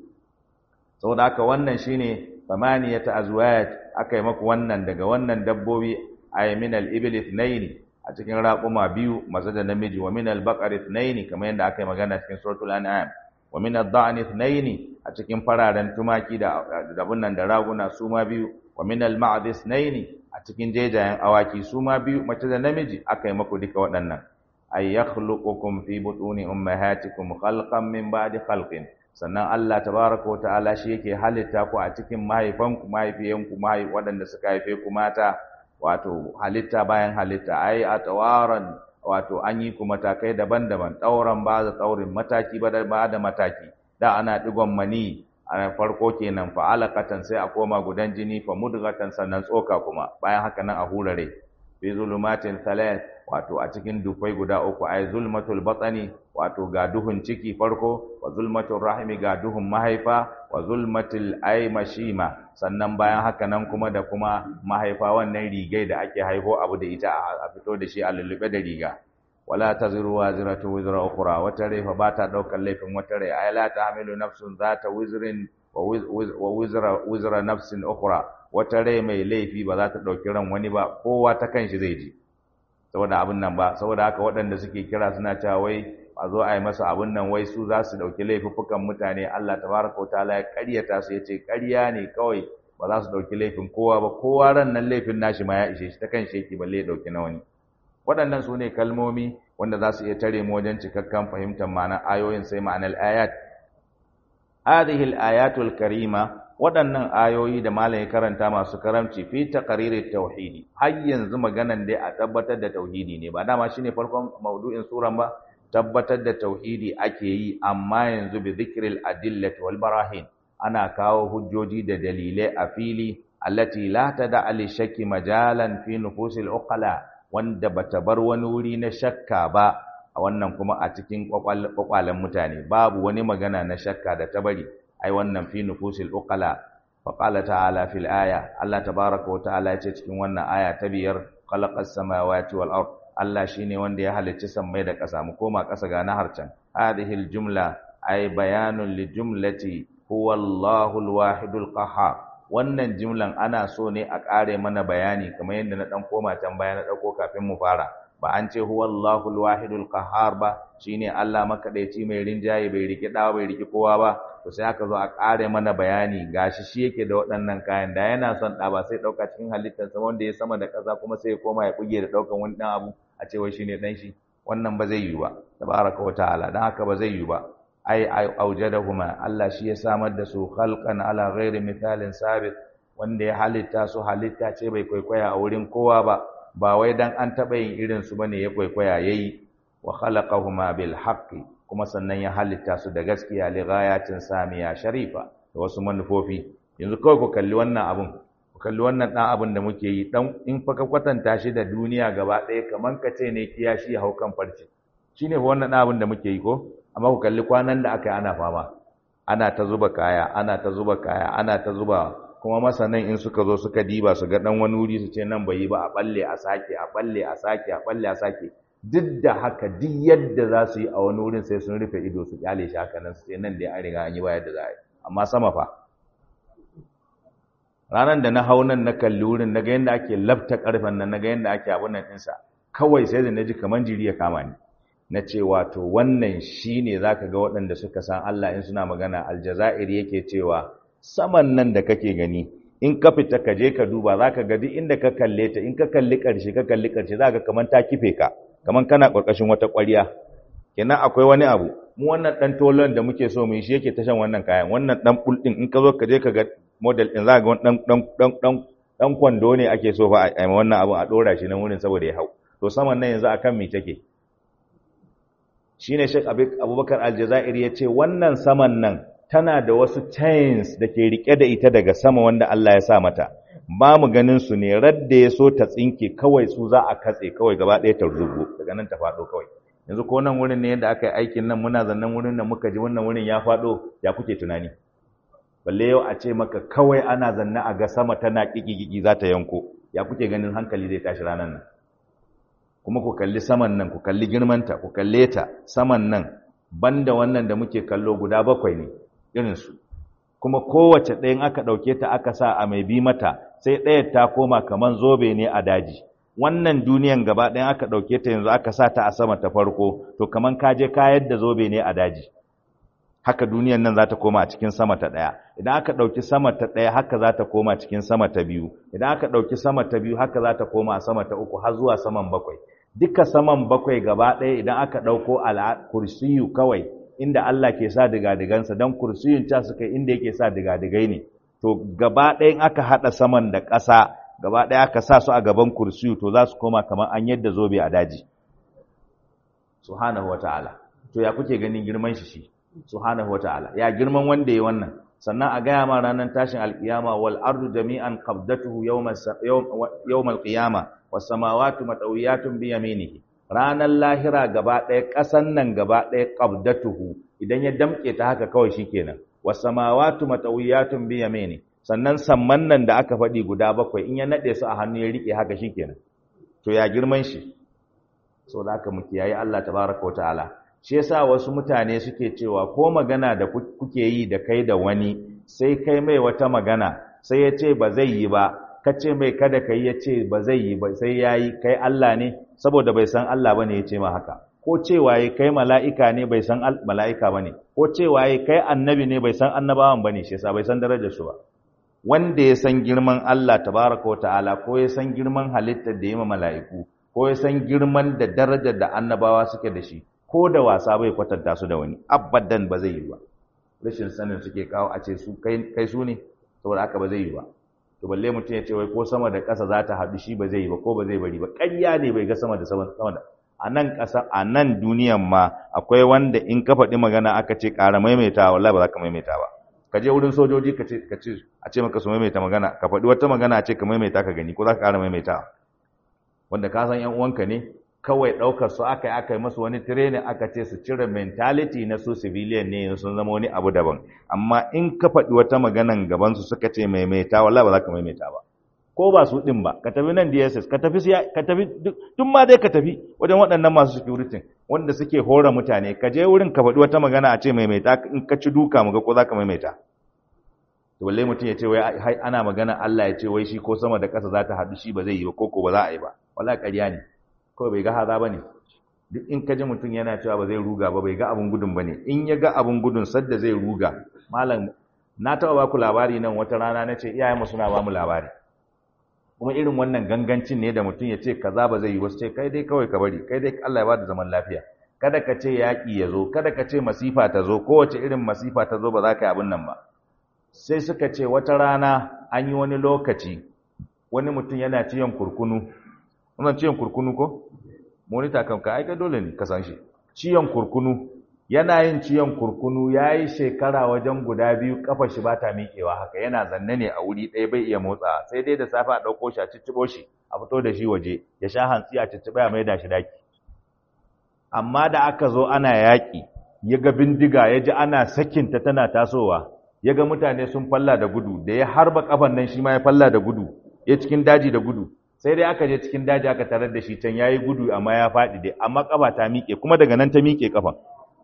Saboda haka wannan shine samaniyata azwaj, aka yi maku wannan daga wannan dabbobi, ay min al-ibli ithnaini, a cikin raquma biyu maza da namiji, wa min al-baqari ithnaini, kamar yadda aka yi magana cikin suratul an'am, wa min ad-da'ni ithnaini, a cikin fararen tumaki da dabunnan da raguna su ma biyu, wa min al-ma'd ithnaini, a cikin jejayen awaki su ma biyu mace da namiji, aka yi maku duka waɗannan. Ay yakhluqukum fi butuni ummahatikum khalqan min ba'di khalqin, sannan Allah tabaraka wa ta'ala shi yake halitta ku a cikin mahaifanku mahaifiyanku mahai waɗanda suka haife ku mata, wato halitta bayan halitta, ai atawaran, wato an yi ku matakai daban-daban, ɗauran ba da tsaurin, mataki ba da mataki. Da ana digon mani a farko kenan, fa alaqatan, sai a koma gudan jini, fa mudghatan, sannan tsoka kuma, bayan haka nan a hurare. Fi zulumatin thalath, wato a cikin dufai guda uku, ai zulmatul batani, wato ga duhun ciki farko, wa zulmatul rahimi, ga duhun mahaifa, wa zulmatul aymashima, sannan bayan haka nan kuma da kuma mahaifa, wannan rigai da ake haifo abu da ita a fito da shi a lullube da riga. Wala taziru waziratu wizra ukhra, wata rai fa bata daukar laifin wata rai, ai la tahmilu nafsun zata wizrin wa wizra wizra nafsin ukhra, wata rai mai laifi ba za ta dauki ran wani ba, kowa ta kanshi zai ji. Saboda abin nan ba, saboda haka waɗanda suke kira suna cewa wai a zo a yi masa abin nan, wai su za su dauki laifukan mutane, Allah tabaraka wa ta'ala ya ƙaryata su, yace ƙarya ne kawai, ba za su dauki laifin kowa ba, kowa ran nan laifin nashi ma ya ishe shi, ta kanshi yake balle ya dauki na wani. Waɗannan su ne kalmomi wanda za su iya tare mu wajen cikakken fahimtar ma'anar ayoyin, sai ma'anar ayat. Hadhihi al-ayatul karima, waɗannan ayoyi da malam ya karanta masu karamci, fi taqririt tauhidi, har yanzu maganan dai a tabbatar da tauhidi ne, ba dama shine farkon maudu'in suran ba, tabbatar da tauhidi ake yi, amma yanzu bi dhikril adillati wal barahin, ana kawo hujjoji da dalilai a fili, allati la tada li shakki majalan fi nufusil uqala, wanda bata bar wani wuri na shakka ba, a wannan kuma a cikin kwakwalen mutane babu wani magana na shakka da ta bari, ai wannan fi nufusil uqala. Fa qala ta'ala fil aya, Allah tabaaraka wa ta'ala ya ce cikin wannan aya ta biyar, khalaqas samawati wal ard, Allah shine wanda ya halicci sammai da ƙasa. Mu koma ƙasa ga na harcan, hadhihi jumla ay bayanun li jumlati huwa Allahul wahidul qahhar. Wannan jumlan ana so ne a ƙare mana bayani kamar yadda na dan koma can baya na dauko kafin mu fara. Ba an ce huwa Allahul wahidul qahhar ba, shine Allah makadaici mai rinjaye, bai riki dawa bai riki kowa ba. To sai aka zo a ƙare mana bayani, gashi shi yake da waɗannan kayan, da yana son da ba sai dauka cikin halittarsa wanda ya sama da ƙasa, kuma sai ya koma ya buge da daukan wani dan abu a ce wai shine dan shi. Wannan ba zai yi ba, tabaraka wa ta'ala, dan haka ba zai yi ba. ai aujadahuma, Allah shi ya samar da su khalqan ala ghairi mithalin sabit, wanda ya halitta su halitta ce bai kwaikwaya a wurin kowa ba, ba wai dan an taba yin irin su bane ya kwaikwaya yayi. Wa khalaqahuma bil haqqi, kuma sannan ya halitta su da gaskiya, li ghayatin samiya sharifa, da wasu manufofi. Yanzu kawai ku kalli wannan abun, ku kalli wannan dan abun da muke yi, dan in fa ka kwatanta shi da duniya gaba ɗaya kaman ka ce ne kiyashi ya haukan farce, shine fa wannan dan abun da muke yi ko. Amma ku kalli kwanan da aka yi ana fama, ana ta zuba kaya, ana ta zuba kaya, ana ta zuba, kuma masanan in suka zo suka diba su ga dan wani wuri su ce nan bai yi ba, a balle a sake, a balle a sake, a balle a sake. Duk da haka duk yadda za su yi a wani wurin sai sun rufe ido su kyale shi haka nan, su ce nan dai an riga an yi ba yadda za a yi. Amma sama fa, ranar da na hau nan na kalli wurin, na ga yadda ake lafta karfen nan, na ga yadda ake abun nan ɗinsa, kawai sai da na ji kamar jiri ya kama ni. Na ce wato wannan shi ne za ka ga waɗanda suka san Allah in suna magana. Aljazair yake cewa saman nan da kake gani, in ka fita ka je ka duba, za ka ga duk inda ka kalle ta, in ka kalli ƙarshe ka kalli ƙarshe, za ka kamar ta kife ka, kamar kana ƙarƙashin wata ƙwarya. Kenan akwai wani abu, mu wannan ɗan tolon da muke so mu yi shi yake tashan wannan kayan, wannan ɗan ɓul ɗin in ka zo ka je ka ga model ɗin, za ka ga wani ɗan ɗan kwando ne ake so fa a yi wannan abu a ɗora shi nan wurin saboda ya hau. To saman nan yanzu akan me take? shine Sheikh Abubakar Al-Jazairi yace wannan saman nan tana da wasu chains da ke rike da ita daga sama wanda Allah ya sa mata ba mu ganin su ne radda ya so ta tsinke kawai su za a katse kawai gaba ɗaya ta rubu daga nan ta faɗo kawai yanzu ko nan wurin ne yadda aka yi aikin nan muna zannan wurin da muka ji wannan wurin ya faɗo ya kuke tunani balle yau a ce maka kawai ana zanna a ga sama tana kikikiki za ta yanko ya kuke ganin hankali zai tashi ranar nan kuma ku kalli saman nan ku kalli girmanta ku kalle ta saman nan banda wannan da muke kallo guda bakwai ne irinsu kuma kowace ɗayan aka ɗauke ta aka sa a mai bi mata sai ɗaya ta koma kaman zobe ne a daji wannan duniyan gaba ɗayan aka ɗauke ta yanzu aka sa ta a sama ta farko to kaman ka je ka yadda zobe ne a daji haka duniyan nan za ta koma a cikin sama ta ɗaya idan aka ɗauki sama ta ɗaya haka za ta koma cikin sama ta biyu idan aka ɗauki sama ta biyu haka za ta koma a sama ta uku har zuwa saman bakwai duka saman bakwai gaba ɗaya idan aka ɗauko al-kursiyu kawai inda Allah ke sa digadigansa don kursiyun ta suka inda yake sa digadigai ne to gaba ɗaya in aka haɗa saman da ƙasa gaba ɗaya aka sa su a gaban kursiyu to za su koma kamar an yadda zobe a daji subhanahu wata'ala to ya kuke ganin girman shi shi subhanahu wata'ala ya girman wanda ya wannan sannan a gaya ma ranar tashin alkiyama wal ardu jami'an qabdatuhu yawmal qiyama was samawati matawiyatun bi yaminihi ranar lahira gaba ɗaya ƙasan nan gaba ɗaya qabdatuhu idan ya damke ta haka kawai shikenan was samawati matawiyatun bi yamini sannan samman nan da aka faɗi guda bakwai in ya nade su a hannu ya rike haka shikenan to ya girman shi so da haka mu kiyaye Allah tabaaraka wa ta'ala shi yasa wasu mutane suke cewa ko magana da kuke yi da kai da wani sai kai mai wata magana sai ya ce ba zai yi ba kace mai kada kai ya ce ba zai yi ba sai yayi kai Allah ne saboda bai san Allah bane ya ce ma haka ko cewa yayi kai mala'ika ne bai san mala'ika bane ko cewa yayi kai annabi ne bai san annabawan bane shi yasa bai san darajar su ba wanda ya san girman Allah tabaraka wa ta'ala ko ya san girman halittar da yayi mala'iku ko ya san girman da darajar da annabawa suke da shi ko da wasa bai kwatanta su da wani abadan ba zai yi ba rashin sanin suke kawo a ce su kai kai su ne saboda haka ba zai yi ba to balle mutum ya ce wai ko sama da ƙasa za ta haɗu shi ba zai yi ba ko ba zai bari ba ƙarya ne bai ga sama da sama da a nan ƙasa a nan duniyan ma akwai wanda in ka faɗi magana aka ce ƙara maimaita wallahi ba za ka maimaita ba ka je wurin sojoji ka ce ka ce a ce maka su maimaita magana ka faɗi wata magana a ce ka maimaita ka gani ko za ka ƙara maimaita wanda ka san ƴan uwanka ne kawai ɗaukar su aka yi aka yi masu wani training aka ce su cire mentality na su civilian ne sun zama wani abu daban amma in ka faɗi wata maganan gabansu suka ce maimaita wallahi ba za ka maimaita ba ko ba su ɗin ba ka tafi nan D S S ka tafi ka tafi tun ma dai ka tafi wajen waɗannan masu security wanda suke hora mutane ka je wurin ka faɗi wata magana a ce maimaita in ka ci duka mu ga ko za ka maimaita to balle mutum ya ce wai ana magana Allah ya ce wai shi ko sama da ƙasa za ta haɗu shi ba zai yi ba ko ko ba za a yi ba wallahi ƙarya ne kawai bai ga haza ba ne duk in ka ji mutum yana cewa ba zai ruga ba bai ga abin gudun ba ne in ya ga abin gudun sadda zai ruga malam na taɓa ba ku labari nan wata rana na ce iyayenmu suna ba mu labari kuma irin wannan gangancin ne da mutum ya ce kaza ba zai yi wasu ce kai dai kawai ka bari kai dai Allah ya ba da zaman lafiya kada ka ce yaƙi ya zo kada ka ce masifa ta zo kowace irin masifa ta zo ba za ka yi abin nan ba sai suka ce wata rana an yi wani lokaci wani mutum yana ciyon kurkunu wannan ciyon kurkunu ko monita kan ka aika dole ne ka san shi ciyon kurkunu yana yin ciyon kurkunu yayi shekara wajen guda biyu kafa shi bata miƙewa haka yana zanne ne a wuri ɗaya bai iya motsa sai dai da safe a dauko shi a ciccibo shi a fito da shi waje ya sha hantsi a cicciba ya maida shi daki amma da aka zo ana yaƙi ya ga bindiga ya ji ana sakinta tana tasowa ya ga mutane sun falla da gudu da ya harba kafan nan shi ma ya falla da gudu ya cikin daji da gudu sai dai aka je cikin daji aka tarar da shi can yayi gudu amma ya faɗi dai amma kafa ta miƙe kuma daga nan ta miƙe kafan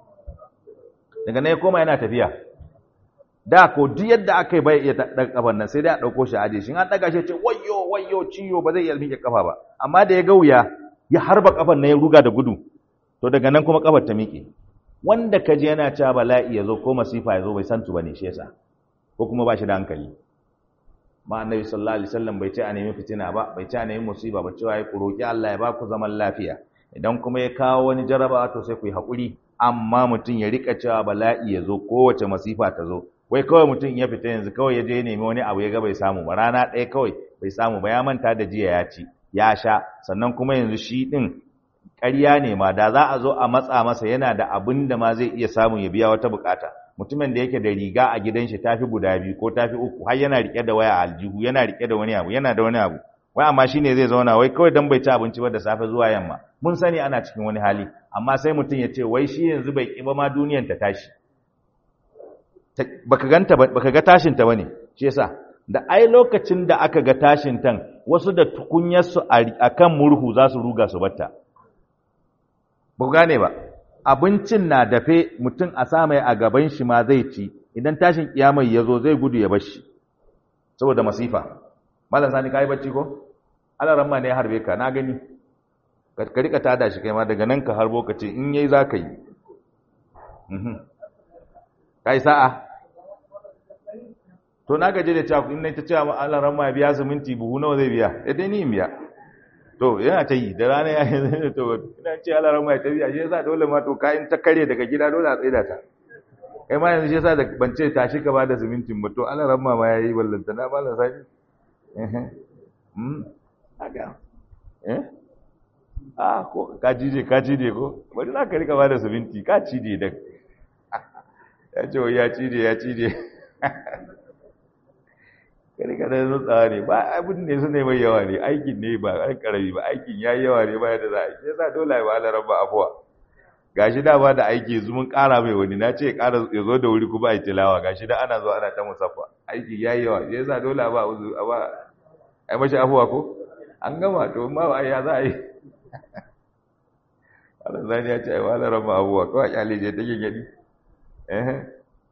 daga nan ya koma yana tafiya da ko duk yadda aka yi bai iya daga kafan nan sai dai a dauko shi aje shi an daga shi ce wayyo wayyo ciyo ba zai iya miƙe kafa ba amma da ya ga wuya ya harba kafan nan ya ruga da gudu to daga nan kuma kafar ta miƙe wanda kaje yana cewa bala'i ya zo ko masifa ya zo bai san tu bane shi yasa ko kuma ba shi da hankali ma annabi sallallahu alaihi wasallam bai ce a nemi fitina ba bai ce a nemi musiba ba cewa ya ku roki Allah ya ba ku zaman lafiya idan kuma ya kawo wani jaraba to sai ku yi hakuri amma mutum ya rika cewa bala'i ya zo kowace masifa ta zo wai kawai mutum ya fita yanzu kawai ya je ya nemi wani abu ya ga bai samu ba rana ɗaya kawai bai samu ba ya manta da jiya ya ci ya sha sannan kuma yanzu shi din ƙarya ne ma da za a zo a matsa masa yana da abin da ma zai iya samun ya biya wata bukata mutumin da yake da riga a gidan shi tafi guda biyu ko tafi uku har yana rike da waya a aljihu yana rike da wani abu yana da wani abu wai amma shine zai zauna wai kawai dan bai ci abinci ba da safe zuwa yamma mun sani ana cikin wani hali amma sai mutum ya ce wai shi yanzu bai kiba ma duniyar ta tashi baka ganta baka ga tashin ta bane shi yasa da ai lokacin da aka ga tashin tan wasu da tukunyar su akan murhu za su ruga su batta ba ku gane ba abincin na dafe mutum a sa mai a gaban shi ma zai ci idan tashin kiyamai ya zo zai gudu ya bar shi saboda masifa malam sani kai bacci ko alaran ma ne ya harbe ka na gani ka rika tada shi kai ma daga nan ka harbo ka ce in yayi za ka yi mhm kai sa'a to na gaje da cewa in nayi ta cewa alaran ma ya biya siminti buhu nawa zai biya eh dai ni in biya to yana ta yi da rana ya yi to ina ce alaran ma ya ta biya shi yasa dole ma to kayan ta kare daga gida dole a tsaida ta kai ma yanzu shi yasa da ban ce tashi ka bada simintin ba to alaran ma ma yayi ballanta na ballan sai eh mm aga eh ah ko ka jije ka cije ko bari za ka rika bada siminti ka cije da ya ce ya cije ya cije kare kada zo tsare ba abin ne su ne mai yawa ne aikin ne ba an karabi ba aikin yayi yawa ne ba da za a yi yasa dole ai ba rabba afwa gashi da ba da aiki yanzu mun kara mai wani na ce ya kara ya zo da wuri kuma ai tilawa gashi da ana zo ana ta musaffa aiki yayi yawa yasa dole ba uzu ba ai mashi afwa ko an gama to ma ai ya za a yi Allah zani ya ce ai wala rabba afwa kawai kyale je take gadi eh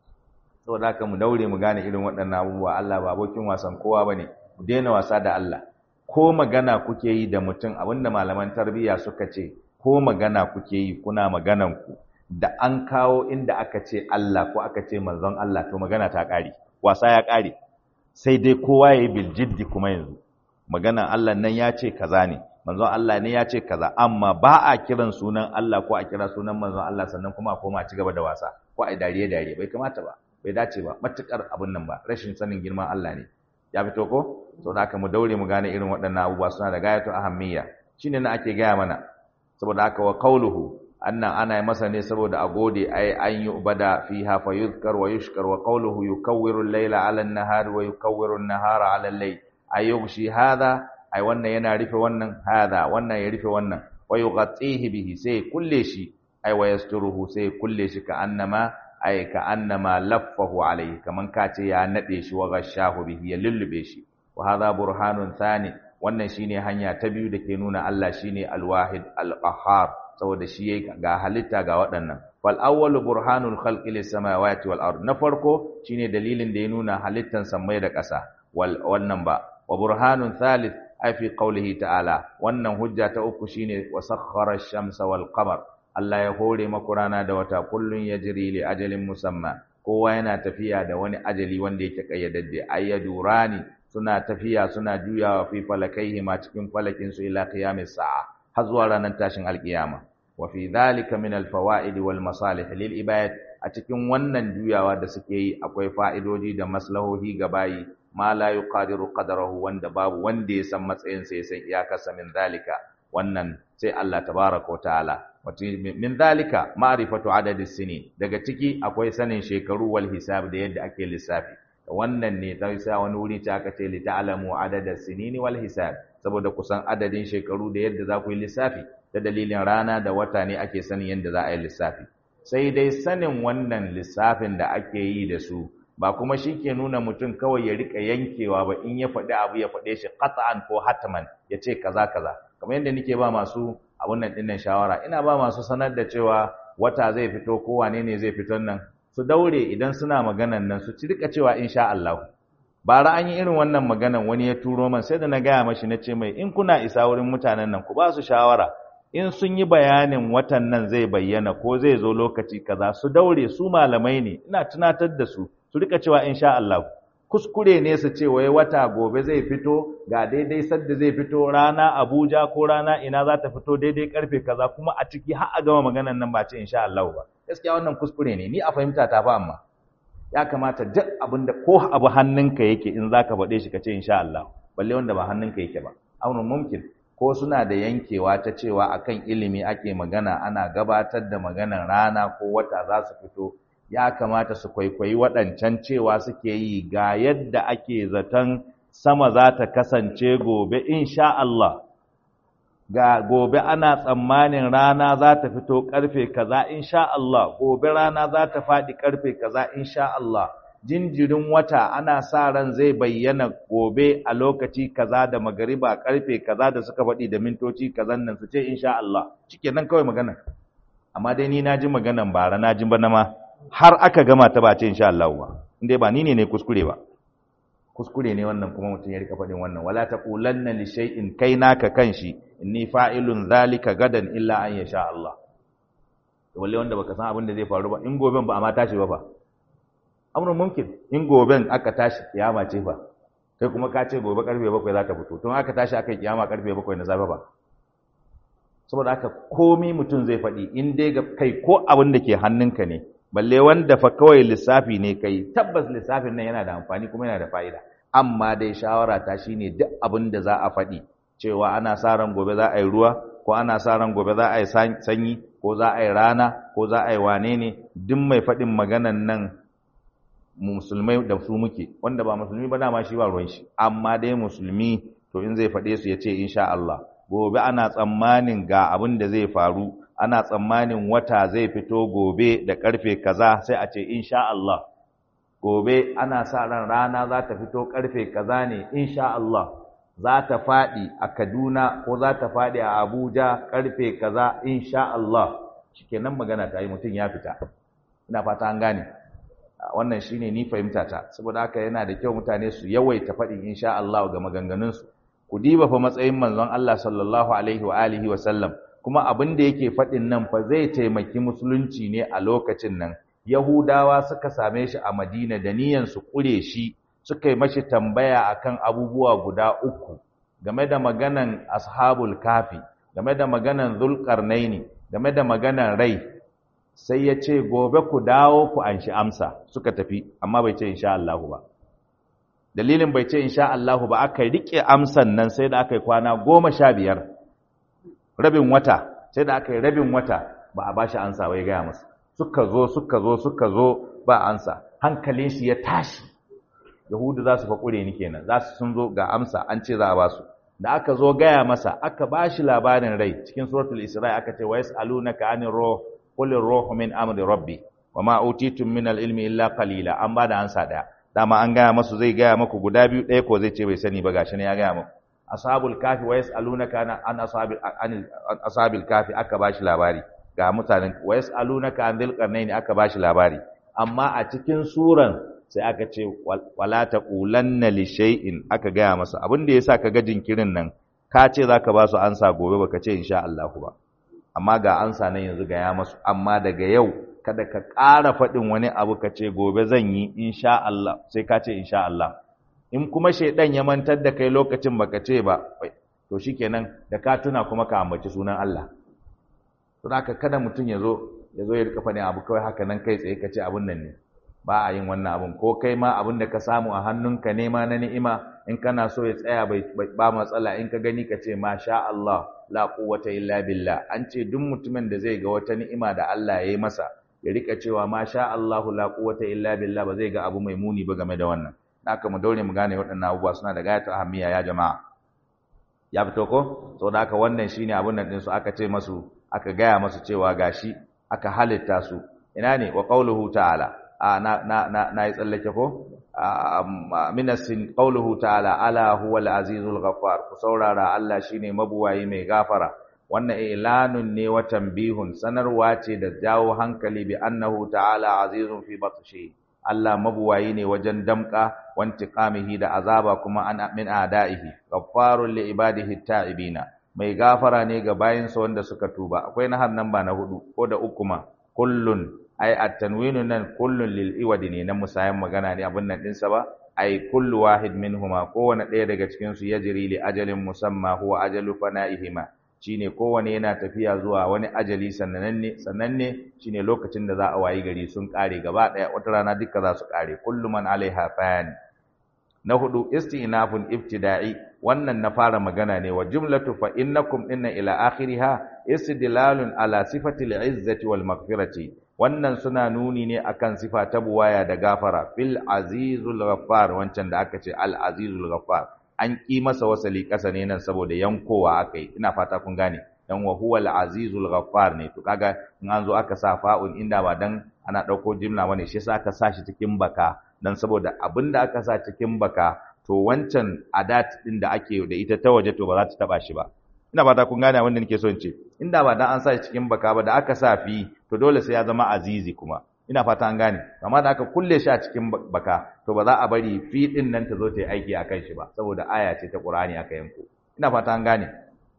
saboda haka mu daure mu gane irin waɗannan abubuwa Allah ba abokin wasan kowa bane mu daina wasa da Allah ko magana kuke yi da mutum abinda malaman tarbiyya suka ce ko magana kuke yi kuna maganan ku da an kawo inda aka ce Allah ko aka ce manzon Allah to magana ta ƙare wasa ya ƙare sai dai kowa yayi bil jiddi kuma yanzu magana Allah nan ya ce kaza ne manzon Allah ne ya ce kaza amma ba a kiran sunan Allah ko a kira sunan manzon Allah sannan kuma a koma ci gaba da wasa ko a dariye dariye bai kamata ba bai dace ba matukar abun nan ba rashin sanin girman Allah ne ya fito ko saboda haka mu daure mu gane irin waɗannan abubuwa suna da gayatu ahammiya shine na ake gaya mana saboda haka wa qawluhu annan ana masa ne saboda a gode ai an yu'bada fiha fa yuzkar wa yushkar wa qawluhu yukawwiru al-layla 'ala an-nahari wa yukawwiru an-nahara 'ala al-layl ayyughshi hadha ai wannan yana rufe wannan hadha wannan ya rufe wannan wa yughathihi bihi sai kulle shi ai wa yasturuhu sai kulle shi ka annama ai ka annama laffahu alayhi kaman kace ya nade shi wa gashahu bihi ya lullube shi wa hadha burhanun thani wannan shine hanya ta biyu dake nuna Allah shine al-wahid al-qahhar saboda shi yake ga halitta ga waɗannan fal awwalu burhanul khalqi lis samawati wal ard na farko shine dalilin da ya nuna halittan samai da ƙasa wal wannan ba wa burhanun thalith ai fi qawlihi ta'ala wannan hujja ta uku shine wa sakhkhara ash-shamsa wal qamar Allah ya hore maku rana da wata kullun yajri li ajalin musamma kowa yana tafiya da wani ajali wanda yake kayyadadde ayyadurani suna tafiya suna juyawa fi falakaihi ma cikin falakin su ila qiyamis sa'a har zuwa ranar tashin alkiyama wa fi dhalika min alfawaid wal masalih lil ibad a cikin wannan juyawa da suke yi akwai fa'idoji da maslahohi ga bayi ma la yuqadiru qadarahu wanda babu wanda ya san matsayin sa ya san iyakarsa min dhalika wannan sai Allah tabaaraka wa ta'ala wato min dhalika ma'rifatu adadi sinin daga ciki akwai sanin shekaru wal hisab da yadda ake lissafi wannan ne ta sa wani wuri ta aka ce li ta'lamu adada sinini wal hisab saboda kusan adadin shekaru da yadda za ku yi lissafi ta dalilin rana da wata ne ake sanin yadda za a yi lissafi sai dai sanin wannan lissafin da ake yi da su ba kuma shi ke nuna mutum kawai ya rika yankewa ba in ya faɗi abu ya faɗe shi qat'an ko hatman ya ce kaza kaza kamar yadda nake ba masu abun nan dinnan shawara ina ba masu sanar da cewa wata zai fito ko wane ne zai fito nan su daure idan suna maganan nan su ci rika cewa insha Allah bara an yi irin wannan maganan wani ya turo man sai da na gaya mashi na ce mai in kuna isa wurin mutanen nan ku ba su shawara in sun yi bayanin watan nan zai bayyana ko zai zo lokaci kaza su daure su malamai ne ina tunatar da su su rika cewa insha Allah kuskure ne su ce wai wata gobe zai fito ga daidai sadda zai fito rana Abuja ko rana ina za ta fito daidai karfe kaza kuma a ciki har a gama maganan nan ba ce insha Allah ba gaskiya wannan kuskure ne ni a fahimta ta fa amma ya kamata duk abinda ko abu hannunka yake in zaka faɗe shi kace insha Allah balle wanda ba hannunka yake ba aunun mumkin ko suna da yankewa ta cewa akan ilimi ake magana ana gabatar da maganar rana ko wata za su fito, ya kamata su kwaikwayi waɗancan cewa suke yi ga yadda ake zaton sama za ta kasance gobe insha Allah, ga gobe ana tsammanin rana za ta fito ƙarfe kaza insha Allah, gobe rana za ta faɗi ƙarfe kaza insha Allah, jinjirin wata ana sa ran zai bayyana gobe a lokaci kaza da magariba ƙarfe kaza da suka faɗi da mintoci kazan nan su ce insha Allah, shikenan kawai magana. Amma dai ni na ji maganan bara na ji bana ma har aka gama ta ba ce insha Allah ba, inda ba ni ne ne kuskure ba. Kuskure ne wannan kuma mutum ya rika faɗin wannan, wala taqulanna li shay'in kai naka kanshi inni fa'ilun zalika gadan illa an yasha Allah. Walle wanda baka san abin da zai faru ba, in goben ba a ma tashi ba fa. Amrun mumkin, in goben aka tashi kiyama ce fa. Kai kuma ka ce gobe karfe bakwai za ta fito. Tun aka tashi aka yi kiyama karfe bakwai na safe ba. Saboda haka komai mutum zai faɗi in dai ga kai ko abin da ke hannunka ne, balle wanda fa kawai lissafi ne kai, tabbas lissafin nan yana da amfani kuma yana da fa'ida. Amma dai shawara ta shine duk abin da za a faɗi cewa ana sa ran gobe za a yi ruwa ko ana sa ran gobe za a yi sanyi ko za a yi rana ko za a yi wane ne, duk mai faɗin maganan nan musulmai da su muke, wanda ba musulmi ba dama shi ba ruwan shi, amma dai musulmi to in zai faɗe su ya ce insha Allah gobe ana tsammanin ga abin da zai faru, ana tsammanin wata zai fito gobe da karfe kaza sai a ce insha Allah, gobe ana sa ran rana za ta fito karfe kaza ne insha Allah, za ta faɗi a Kaduna ko za ta faɗi a Abuja karfe kaza insha Allah. Shikenan magana ta yi, mutum ya fita. Ina fata an gane. Wannan shine ni fahimta ta. Saboda haka yana da kyau mutane su yawaita faɗin insha Allah ga maganganun su. Ku diba fa matsayin manzon Allah sallallahu alaihi wa alihi wa sallam, kuma abin da yake faɗin nan fa zai taimaki musulunci ne a lokacin nan. Yahudawa suka same shi a Madina da niyyar su kure shi, suka yi mashi tambaya akan abubuwa guda uku, game da maganan ashabul kafi, game da maganan zulqarnaini, game da maganan rai. Sai ya ce gobe ku dawo ku anshi amsa, suka tafi, amma bai ce insha Allah ba. Dalilin bai ce insha Allah ba, aka rike amsan nan sai da aka yi kwana goma sha biyar, rabin wata, sai da aka yi rabin wata ba a bashi ansa bai gaya masa. Suka zo suka zo suka zo ba ansa, hankalin shi ya tashi. Yahudu za su faƙure ni kenan, za su sun zo ga amsa an ce za a ba su. Da aka zo gaya masa, aka ba shi labarin rai cikin suratul Isra'i aka ce wa yas'alunaka 'anir ruh qul ar-ruhu min amri rabbi wa ma utitum min al-ilmi illa qalila. An ba da ansa daya. Dama an gaya masu zai gaya maku guda biyu, ɗaya ko zai ce bai sani ba, gashi ne ya gaya maku. Ashabul kafi wa yas'alunaka an ashabil an ashabil kafi aka ba shi labari ga mutanen, wa yas'alunaka an dhil qarnaini aka ba shi labari. Amma a cikin suran sai aka ce wala taqulanna li shay'in, aka gaya masa abin da yasa kaga jinkirin nan, ka ce zaka ba su ansa gobe baka ce insha Allah ba, amma ga ansa nan yanzu gaya masu. Amma daga yau kada ka ƙara faɗin wani abu ka ce gobe zan yi insha Allah, sai ka ce insha Allah. In kuma shaidan ya mantar da kai lokacin baka ce ba, to shikenan da ka tuna kuma ka ambaci sunan Allah. To haka kada mutum ya zo ya zo ya rika faɗin abu kawai haka nan kai tsaye ka ce abun nan ne. Ba a yin wannan abun, ko kai ma abun da ka samu a hannunka nema na ni'ima, in kana so ya tsaya bai ba matsala, in ka gani ka ce masha Allah la quwwata illa billah. An ce duk mutumin da zai ga wata ni'ima da Allah ya yi masa ya rika cewa masha Allah la quwwata illa billah, ba zai ga abu mai muni ba game da wannan. Haka mu daure mu gane waɗannan abubuwa suna da gayatar ahammiya ya jama'a. Ya fito ko? Saboda haka wannan shine abun nan din su, aka ce masu, aka gaya masu cewa gashi aka halitta su. Ina ne wa qauluhu ta'ala, a na na na, na yi tsallake ko minasin qauluhu ta'ala ala huwal azizul ghaffar. Ku saurara, Allah shine mabuwayi mai gafara. Wannan ilanun ne wa tanbihun, sanarwa ce da jawo hankali bi annahu ta'ala azizun fi batshi. Allah mabuwayi ne wajen damka wantiqamihi da azaba kuma an min a'da'ihi, ghaffarul li ibadihi ta'ibina, mai gafara ne ga bayinsa wanda suka tuba. Akwai na har nan ba na hudu ko da uku ma, kullun ai at-tanwinu nan kullun lil iwadi ne, na musayan magana ne abin nan dinsa ba, ai kullu wahid minhuma, kowane ɗaya daga cikin su yajri li ajalin musamma huwa ajalu fana'ihima, shine kowane yana tafiya zuwa wani ajali sananne sananne shine lokacin da za a wayi gari sun kare gaba daya, wata rana duka za su kare. Kullu man alaiha fan. Na hudu istinafun ibtida'i, wannan na fara magana ne wa jumlatu fa innakum inna ila akhiriha istidlalun ala sifati al-izzati wal maghfirati wannan suna nuni ne akan sifa ta buwaya da gafara fil azizul ghaffar wancan da aka ce al azizul ghaffar an ki masa wasali kasa ne nan saboda yankowa akai ina fata kun gane dan wa huwal azizul ghaffar ne to kaga in an zo aka sa fa'un inda ba dan ana dauko jimla bane shi yasa aka sa shi cikin baka dan saboda abinda aka sa cikin baka to wancan adat din da ake da ita ta waje to ba za ta taba shi ba ina fata kun gane abin da nake so in ce inda ba dan an sa shi cikin baka ba da aka sa fi to dole sai ya zama azizi kuma ina fata an gane amma da aka kulle shi a cikin baka to ba za a bari fi din nan ta zo ta yi aiki akan shi ba saboda aya ce ta Qur'ani aka yanko ina fata an gane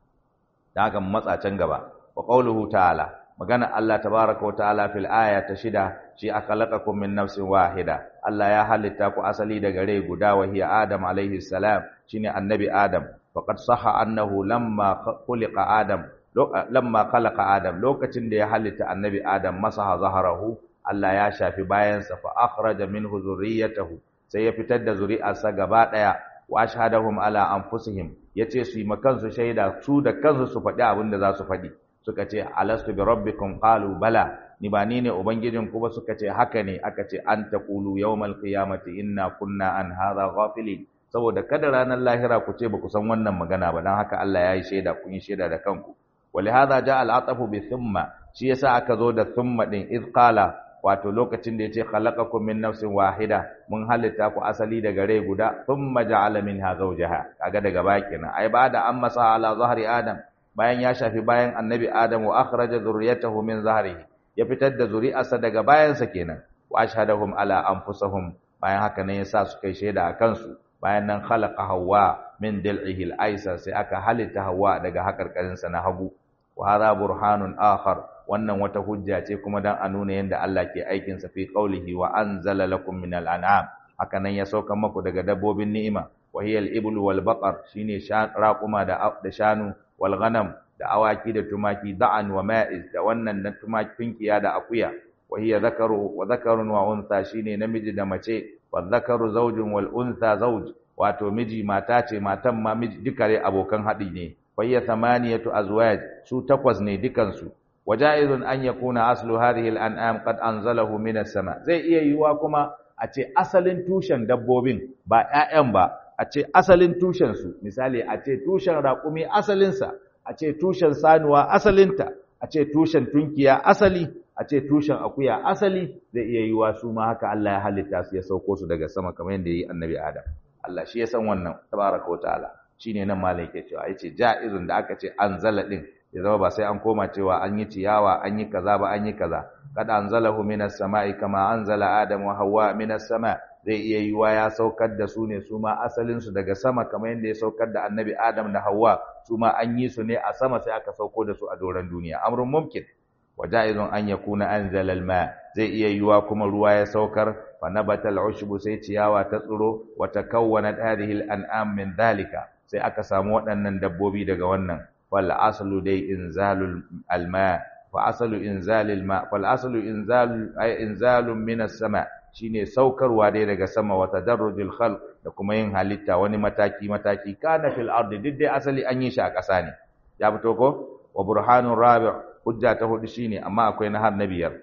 da haka matsa can gaba wa qauluhu ta'ala magana Allah tabaaraka wa ta'ala fil aya ta shida shi akhalaqakum min nafsin wahida Allah ya halitta ku asali daga rai guda wa hiya Adam alaihi salam shine annabi Adam faqad sahha annahu lamma khuliqa Adam lamma khalaqa Adam lokacin da ya halitta annabi Adam masaha zaharahu Allah ya shafi bayansa fa akhraja minhu zurriyatahu sai ya fitar da zuri'arsa gaba daya wa ashhadahum ala anfusihim yace su yi makansu shaida su da kansu su faɗi abin da za su faɗi suka ce alastu bi rabbikum qalu bala ni ba ni ne ubangijin ku ba suka ce haka ne aka ce an taqulu yawmal qiyamati inna kunna an hadha ghafilin saboda kada ranar lahira ku ce ba ku san wannan magana ba dan haka Allah ya yi shaida kun yi shaida da kanku walihada jaa al-atafu bi thumma shi yasa aka zo da thumma din iz qala wato lokacin da yace khalaqakum min nafsin wahida mun halitta ku asali daga rai guda thumma ja'ala minha zawjaha kaga daga baki kenan ai ba da amma sa ala zahri adam bayan ya shafi bayan annabi Adam wa akhraja dhurriyyatahu min zahrihi ya fitar da zuri'arsa daga bayansa kenan wa ashhadahum ala anfusihim bayan haka ne yasa su kai shaida a kansu bayan nan khalaqa Hawwa min dil'ihi al-aysar sai aka halitta Hawwa daga hakarkarin sa na hagu wa hadha burhanun akhar wannan wata hujja ce kuma dan a nuna yanda Allah ke aikin sa fi qawlihi wa anzala lakum min al-an'am haka nan ya sauka muku daga dabbobin ni'ima wa hiya al-iblu wal baqar shine raquma da da shanu wal ghanam da awaki da tumaki da'an wa ma'iz da wannan na tumakin kiya da akuya wa hiya zakaru wa zakarun wa untha shine namiji da mace wa zakaru zawjun wal untha zawj wato miji mata ce matan ma miji duka dai abokan hadi ne wa hiya thamaniyatu azwaj su takwas ne dukan su wajaizun an yakuna aslu hadhihi al an'am qad anzalahu minas sama zai iya yiwa kuma a ce asalin tushen dabbobin ba ƴaƴan ba a ce asalin tushensu misali a ce tushen raƙumi asalinsa a ce tushen sanuwa asalinta a ce tushen tunkiya asali a ce tushen akuya asali zai iya yiwa su ma haka Allah ya halitta su ya sauko su daga sama kamar yadda yi annabi Adam Allah shi ya san wannan tabaraka wataala shine nan malai yake cewa yace ja'izun da aka ce anzala din ya zama ba sai an koma cewa an yi ciyawa an yi kaza ba an yi kaza kada anzalahu minas sama'i kama anzala Adam wa Hawwa minas sama' zai iya yiwa ya saukar da su ne su ma asalinsu daga sama kamar yadda ya saukar da annabi Adam da Hawwa su ma an yi su ne a sama sai aka sauko da su a doron duniya amrun mumkin waja'izun an yakuna anzala alma zai iya yiwa kuma ruwa ya saukar fa nabata al'ushbu sai ciyawa ta tsiro wa takawwanat hadhihi al'an'am min dhalika sai aka samu waɗannan dabbobi daga wannan wal aslu dai inzalul alma fa aslu inzalil ma fal aslu inzal ay inzalun minas sama shine saukarwa dai daga sama wa tadarrujul khalq da kuma yin halitta wani mataki mataki kana fil ardi diddai asali an yi shi a ƙasa ne ya fito ko wa burhanun rabi' hujja ta hudu shine amma akwai na har na biyar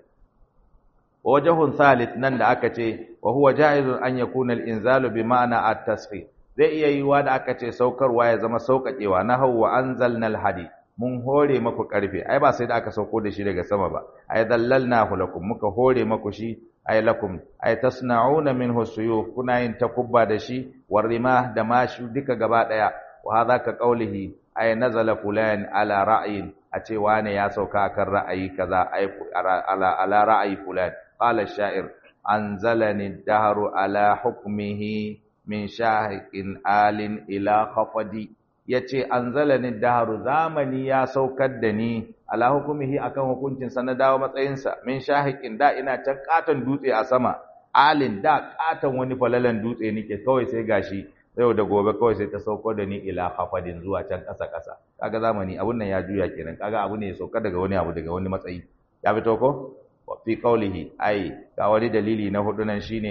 wa wajhun thalith nan da aka ce wa huwa ja'izun an yakuna al inzalu bi ma'na at tasghir zai iya yiwa da aka ce saukarwa ya zama saukakewa na hawa anzalna al hadid mun hore maku karfe ai ba sai da aka sauko da shi daga sama ba ai dallalnahu lakum muka hore maku shi ay lakum ay tasna'una minhu suyuf kuna yin takubba da shi warima da mashi duka gaba daya wa hadha ka qawlihi ay nazala fulan ala ra'yin a ce wane ya sauka akan ra'ayi kaza ay ala ala ra'yi fulan qala ash-sha'ir anzalani ad-dahru ala hukmihi min shahiqin alin ila khafadi yace anzalani ad-dahru zamani ya saukar da ni ala hukumihi akan hukuncin sa na dawo matsayinsa min shahiqin da ina can katon dutse a sama alin da katon wani falalan dutse nake kawai sai gashi yau da gobe kawai sai ta sauko da ni ila khafadin zuwa can kasa kasa kaga zamani abun nan ya juya kenan kaga abu ne ya sauka daga wani abu daga wani matsayi ya fito ko wa fi qawlihi ai ga wani dalili na hudu nan shine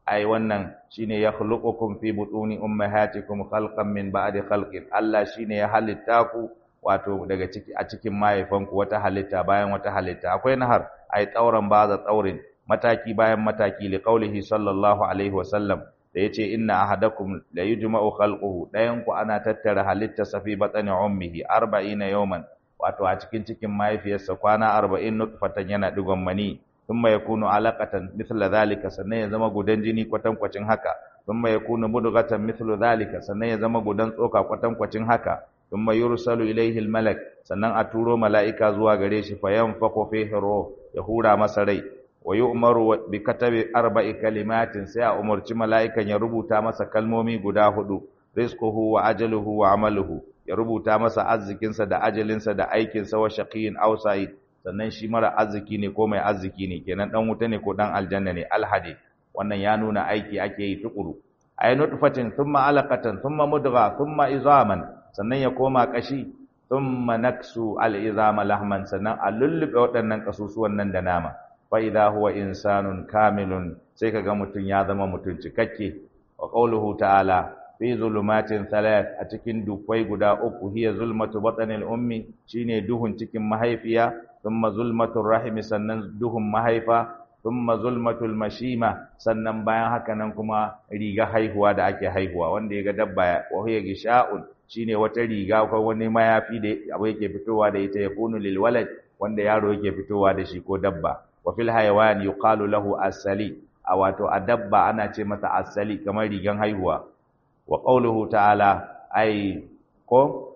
ai wannan shine ya khuluqukum fi butuni ummahatikum khalqan min ba'di khalqin Allah shine ya halitta ku wato daga ciki a cikin mahaifanku wata halitta bayan wata halitta akwai nahar ai tsauran ba za tsaurin mataki bayan mataki li qaulihi sallallahu alaihi wasallam da yace inna ahadakum la yujma'u khalquhu dayan ku ana tattara halitta safi batani ummihi arba'ina yawman wato a cikin cikin mahaifiyarsa kwana arba'in nutfatan yana digon mani thumma yakunu alaqatan mithla dhalika sannan ya zama gudan jini kwatankwacin haka thumma yakunu mudghatan mithlu dhalika sannan ya zama gudan tsoka kwatankwacin haka thumma yursalu ilayhi almalak sannan a turo mala'ika zuwa gare shi fa yanfaqu fihi ruh ya hura masa rai wa yu'maru bi katabi arba'i kalimatin sai a umarci mala'ikan ya rubuta masa kalmomi guda hudu rizquhu wa ajaluhu wa amaluhu ya rubuta masa arzikinsa da ajalinsa da aikinsa wa shaqiyin aw sa'id sannan shi mara arziki ne ko mai arziki ne kenan dan wuta ne ko dan aljanna ne alhadi wannan ya nuna aiki ake yi tukuru ay nutfatin thumma alaqatan thumma mudgha thumma izaman sannan ya koma kashi thumma naksu al-izama lahman sannan a lullube waɗannan kasusuwan nan da nama fa idha huwa insanun kamilun sai kaga mutun ya zama mutun cikakke wa qawluhu ta'ala fi zulumatin thalath a cikin dukwai guda uku hiya zulmatu batnil ummi shine duhun cikin mahaifiya thumma zulmatur rahimi sannan duhun mahaifa thumma zulmatul mashima sannan bayan haka nan kuma riga haihuwa da ake haihuwa wanda yaga dabba wa hiya gisha'un shine wata riga ko wani mayafi da abu yake fitowa da ita yakunu lil walad wanda yaro yake fitowa da shi ko dabba wa fil hayawan yuqalu lahu asali a wato a dabba ana ce mata asali kamar rigan haihuwa wa qawluhu ta'ala ay ko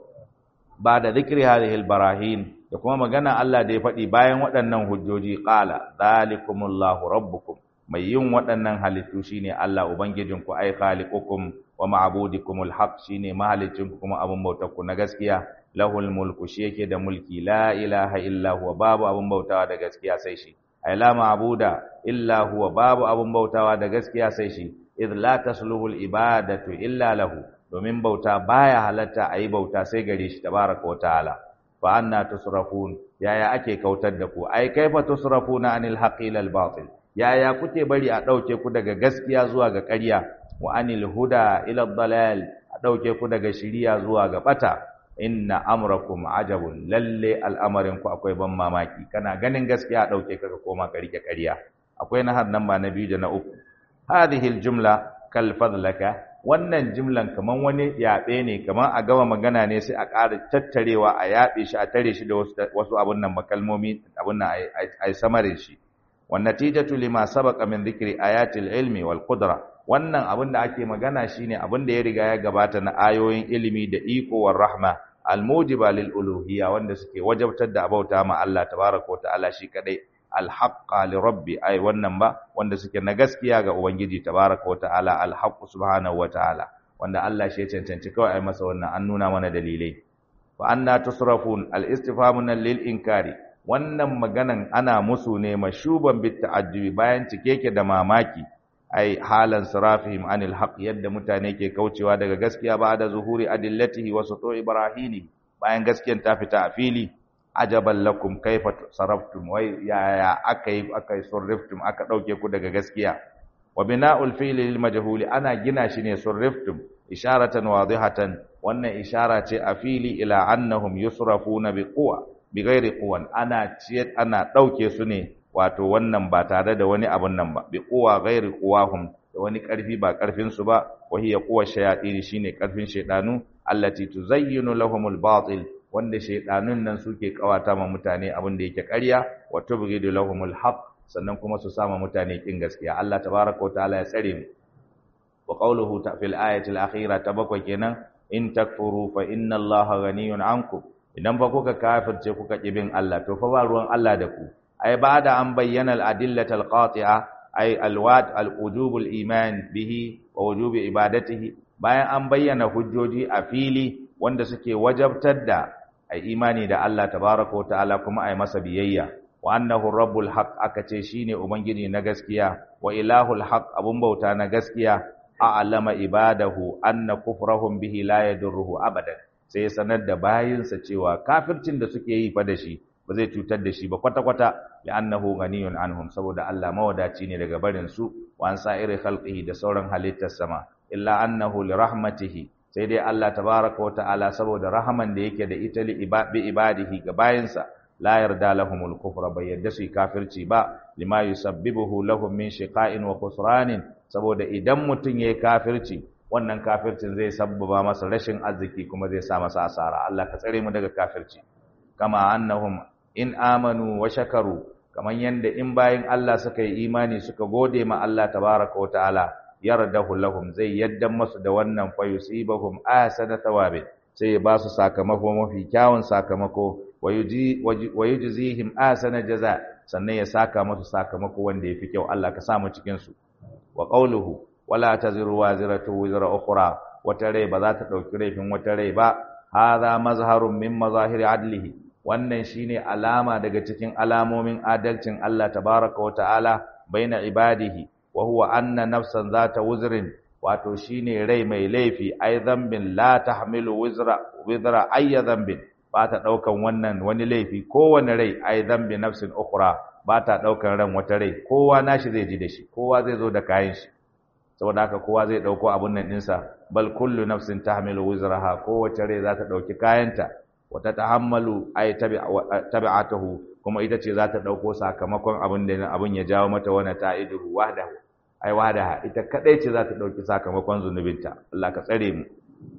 ba da zikri hadhihi albarahin da kuma magana Allah da ya faɗi bayan waɗannan hujjoji qala zalikumullahu rabbukum mai yin waɗannan halittu shine Allah ubangijinku ai khaliqukum wa ma'budikumul haq shine mahalicinku kuma abun bautarku na gaskiya lahul mulku shi yake da mulki la ilaha illa huwa babu abun bautawa da gaskiya sai shi ai la ma'buda illa huwa babu abun bautawa da gaskiya sai shi idh la tasluhu al ibadatu illa lahu domin bauta baya halatta ayi bauta sai gare shi tabaraka wa ta'ala fa anna tusrafun yaya ake kautar da ku ai kaifa tusrafuna anil haqqi ila al batil yaya kuke bari a dauke ku daga gaskiya zuwa ga ƙarya wa anil huda ila dalal a dauke ku daga shiriya zuwa ga bata inna amrakum ajabun lalle al'amarin ku akwai ban mamaki kana ganin gaskiya a dauke ka ka koma ka rike ƙarya akwai na nan ba na biyu da na uku hadhihi aljumla kal fadlaka wannan jimlan kaman wani yabe ne kaman a gama magana ne sai a ƙara tattarewa a yabe shi a tare shi da wasu wasu abun nan makalmomi abun nan ai samare shi wan natijatu lima sabaqa min dhikri ayatil ilmi wal qudra wannan abin da ake magana shine abin da ya riga ya gabata na ayoyin ilimi da iko war rahma al mujiba lil uluhiyya wanda suke wajabtar da abauta ma Allah tabaaraka wa ta'ala shi kadai alhaqqa li rabbi ai wannan ba wanda suke na gaskiya ga ubangiji tabaraka wa ta'ala alhaqqu subhanahu wa ta'ala wanda Allah shi ya cancanci kawai ai masa wannan an nuna mana dalilai fa anna tusrafun alistifhamun lil inkari wannan maganan ana musu ne mashuban bit ta'ajjubi bayan cike ke da mamaki ai halan sirafihim anil haqq yadda mutane ke kaucewa daga gaskiya ba da zuhuri adillatihi wa sutu ibrahini bayan gaskiyan ta fita a fili ajaban lakum kaifa saraftum wai yaya akai akai surriftum aka dauke ku daga gaskiya wa bina'ul fi'li lil majhuli ana gina shi ne surriftum isharatan wadihatan wannan ishara ce a fili ila annahum yusrafuna biquwa bighairi quwan ana ciyat ana dauke su ne wato wannan ba tare da wani abun nan ba biquwa ghairi quwahum da wani karfi ba karfin su ba wa hiya quwa shayatin shine karfin shaydanu allati tuzayyinu lahumul batil wanda shaydanun nan suke kawata ma mutane abin da yake ƙarya wa tubghidu lahumul haqq sannan kuma su sama mutane kin gaskiya Allah tabaaraka wa ta'ala ya tsare mu wa qawluhu ta fil ayati al-akhira tabakwai kenan in takfuru fa inna Allaha ghaniyun ankum idan fa kuka kafirce kuka kibin Allah to fa ba ruwan Allah da ku ay ba'da an bayyana al-adillata al-qati'a ay al-wad al-wujub al-iman bihi wa wujub ibadatihi bayan an bayyana hujjoji a fili wanda suke wajabtar da ai imani da Allah tabaaraka wa ta'ala kuma ai masa biyayya wa annahu rabbul haqq aka ce shine ubangiji na gaskiya wa ilahul haqq abun bauta na gaskiya a'lama ibadahu anna kufrahum bihi la yadurruhu abadan sai sanar da bayinsa cewa kafircin da suke yi fa da shi ba zai cutar da shi ba kwata kwata li'annahu ghaniyun anhum saboda Allah mawadaci ne daga barin su wa an sa'iri khalqihi da sauran halittar sama illa annahu li rahmatihi sai dai Allah tabaraka wa ta'ala saboda rahaman da yake da ita li ibadihi ga bayinsa la yarda lahumul kufra bai yadda su kafirci ba lima yusabbibuhu lahum min shiqa'in wa khusranin saboda idan mutun yayi kafirci wannan kafircin zai sabbaba masa rashin arziki kuma zai sa masa asara Allah ka tsare mu daga kafirci kama annahum in amanu wa shakaru kaman yanda in bayin Allah suka yi imani suka gode ma Allah tabaraka wa ta'ala yardahu lahum zai yaddan masu da wannan fa yusibahum ahsana thawabin sai ba su sakamako mafi kyawun sakamako wa yujzihim ahsana jaza sannan ya saka musu sakamako wanda yafi kyau Allah ka samu cikin su wa qawluhu wala taziru waziratu wizra ukhra wata rai ba za ta dauki laifin wata rai ba hadha mazharun min mazahiri adlihi wannan shine alama daga cikin alamomin adalcin Allah tabaaraka wa ta'ala baina ibadihi wa huwa anna nafsan zata wuzrin wato shine rai mai laifi ai dhanbin la tahmilu wizra wizra ay dhanbin ba ta daukan wannan wani laifi kowane rai ai dhanbi nafsin ukhra ba ta daukan ran wata rai kowa nashi zai ji da shi kowa zai zo da kayan shi saboda haka kowa zai dauko abun nan dinsa bal kullu nafsin tahmilu wizraha kowace rai za ta dauki kayanta wa tatahammalu ay tabi'atuhu kuma ita ce za ta dauko sakamakon abin da abin ya jawo mata wani ta'idu wahdahu ai wahdaha ita kadai ce za ta dauki sakamakon zunubinta Allah ka tsare mu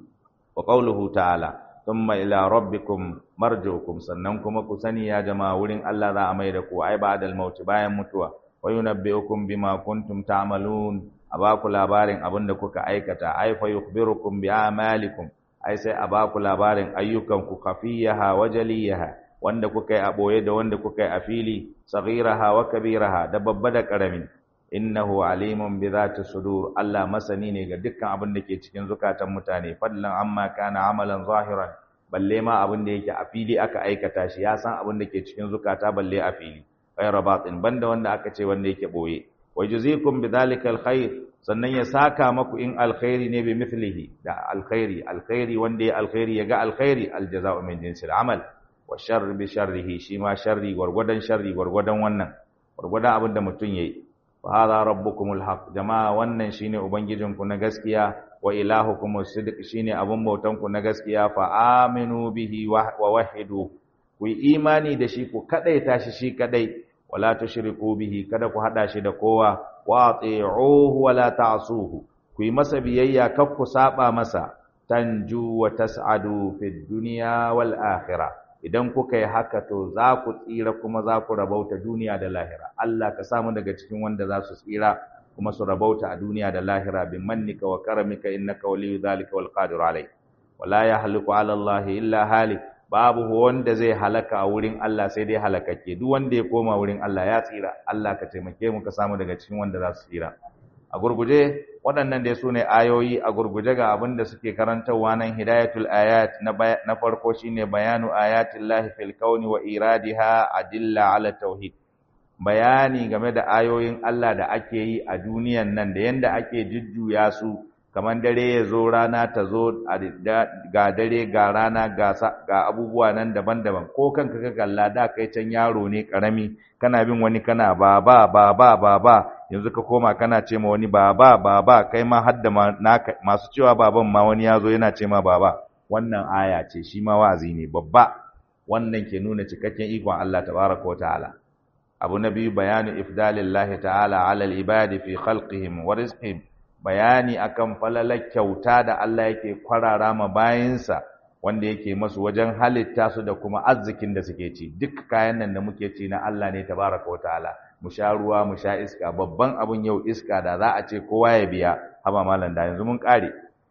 wa qawluhu ta'ala thumma ila rabbikum marji'ukum sannan kuma ku sani ya jama'a wurin Allah za a mai da ku ai ba'dal maut bayan mutuwa wa yunabbi'ukum bima kuntum ta'malun a baku labarin abin da kuka aikata ai fa yukhbirukum bi a'malikum ai sai a baku labarin ayyukanku khafiyaha wa jaliyaha wanda kuka yi a boye da wanda kuka yi a fili saghiraha wa kabiraha da babba da karami innahu alimun bi zati sudur Allah masani ne ga dukkan abin da ke cikin zukatan mutane fadlan amma kana amalan zahiran balle ma abin da yake a fili aka aikata shi ya san abin da ke cikin zukata balle a fili ghayra batin banda wanda aka ce wanda yake boye wajzikum bidhalika alkhair sannan ya saka maku in alkhairi ne bi mithlihi da alkhairi alkhairi wanda ya alkhairi ya ga alkhairi aljaza'u min jinsil amal wa sharri bi sharrihi shi ma sharri gurgudan sharri gurgudan wannan gurgudan abin da mutun yayi fa hadha rabbukumul haq jama'a wannan shine ubangijinku na gaskiya wa ilahukumus sidq shine abun bautanku na gaskiya fa aminu bihi wa wahidu ku imani da shi ku kadaita shi shi kadai wala tushriku bihi kada ku hada shi da kowa wa ati'uhu wala ta'suhu ku yi masa biyayya kar ku saba masa tanju wa tas'adu fid dunya wal akhirah idan kuka yi haka to za ku tsira kuma za ku rabauta duniya da lahira Allah ka samu daga cikin wanda za su tsira kuma su rabauta a duniya da lahira bi mannika wa karamika innaka waliyyu dhalika wal qadir alayh wala yahliku ala Allah illa halik babu wanda zai halaka a wurin Allah sai dai halakakke duk wanda ya koma wurin Allah ya tsira Allah ka taimake mu ka samu daga cikin wanda za su tsira a gurguje waɗannan dai sune ayoyi a gurguje ga abin da suke karantawa nan hidayatul ayat na na farko shine bayanu ayatillahi fil kauni wa iradiha adilla ala tauhid bayani game da ayoyin Allah da ake yi a duniyan nan da yanda ake jujjuya su kamar dare ya zo rana ta zo ga dare ga rana ga abubuwa nan daban-daban ko kanka ka kalla da kai can yaro ne karami kana bin wani kana baba baba baba yanzu ka koma kana ce ma wani baba baba kai ma hadda masu cewa baban ma wani yazo yana ce ma baba wannan aya ce shi ma wa'azi ne babba wannan ke nuna cikakken ikon Allah tabaraka wa ta'ala abu nabi bayanu ifdalillahi ta'ala ala al-ibadi fi khalqihim wa rizqihim bayani akan falalar kyauta da Allah yake kwarara ma bayinsa wanda yake masu wajen halitta su da kuma arzikin da suke ci duk kayan nan da muke ci na Allah ne tabaraka wa ta'ala mu sha ruwa mu sha iska babban abun yau iska da za a ce kowa ya biya haba malan da yanzu mun kare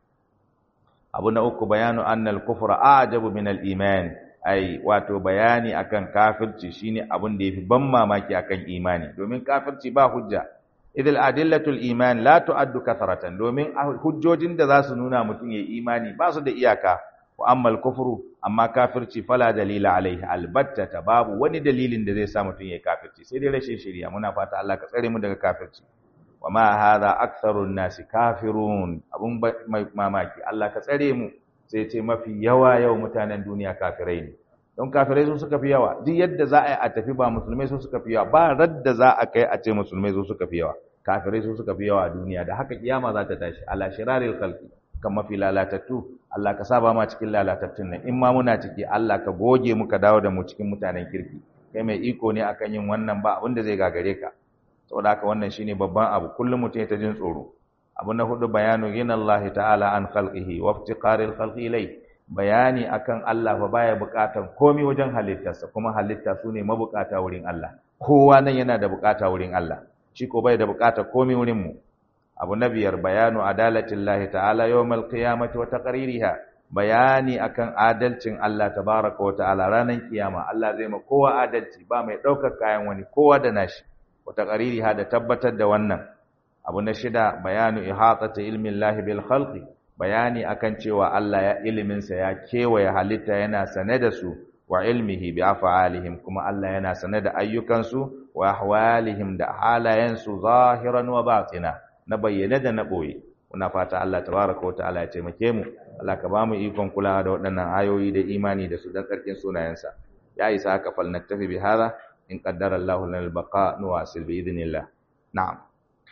abu na uku bayanu annal kufra ajabu min al iman ai wato bayani akan kafirci shine abun da yafi ban mamaki akan imani domin kafirci ba hujja idil adillatul iman la tu'addu kathratan domin hujjojin da zasu nuna mutun yayi imani ba su da iyaka wa ammal kufru amma kafirci fala dalila alaihi albatta babu wani dalilin da zai sa mutun yayi kafirci sai dai rashin shari'a muna fata Allah ka tsare mu daga kafirci wa ma hadha aktharun nasi kafirun abun mamaki Allah ka tsare mu sai ce mafi yawa yau mutanen duniya kafirai ne don kafirai su suka fi yawa duk yadda za a yi a tafi ba musulmai su suka fi yawa ba radda za a kai a ce musulmai su suka fi yawa kafirai su suka fi yawa a duniya da haka kiyama za ta tashi ala shiraril khalqi kan mafi lalatattu Allah ka saba ma cikin lalatattun nan in ma muna ciki Allah ka goge mu ka dawo da mu cikin mutanen kirki kai mai iko ne akan yin wannan ba abin da zai gagare ka saboda haka wannan shine babban abu kullum mutum ya ta jin tsoro abu na hudu bayanu ginallahi ta'ala an khalqihi wa iftiqaril khalqi ilai bayani akan Allah fa baya bukatan komai wajen halittarsa kuma halitta su ne mabukata wurin Allah kowa nan yana da bukata wurin Allah shi ko bai da bukata komai wurin mu abu na biyar bayanu adalatillahi ta'ala yawmal qiyamati wa taqririha bayani akan adalcin Allah tabaraka wa ta'ala ranar kiyama Allah zai ma kowa adalci ba mai daukar kayan wani kowa da nashi wa taqririha da tabbatar da wannan abu na shida bayanu ihatati ilmi Allah bil khalqi bayani akan cewa Allah ya iliminsa ya kewaye halitta yana sane da su wa ilmihi bi af'alihim kuma Allah yana sane da ayyukansu wa ahwalihim da halayensu zahiran wa batina na bayyane da na boye muna fata Allah tabaraka wa ta'ala ya taimake mu Allah ka bamu ikon kulawa da waɗannan ayoyi da imani da su dan tsarkin sunayensa ya isa haka fal naktafi bi hada in qaddara Allahu lana al-baqa nuwasil bi idhnillah na'am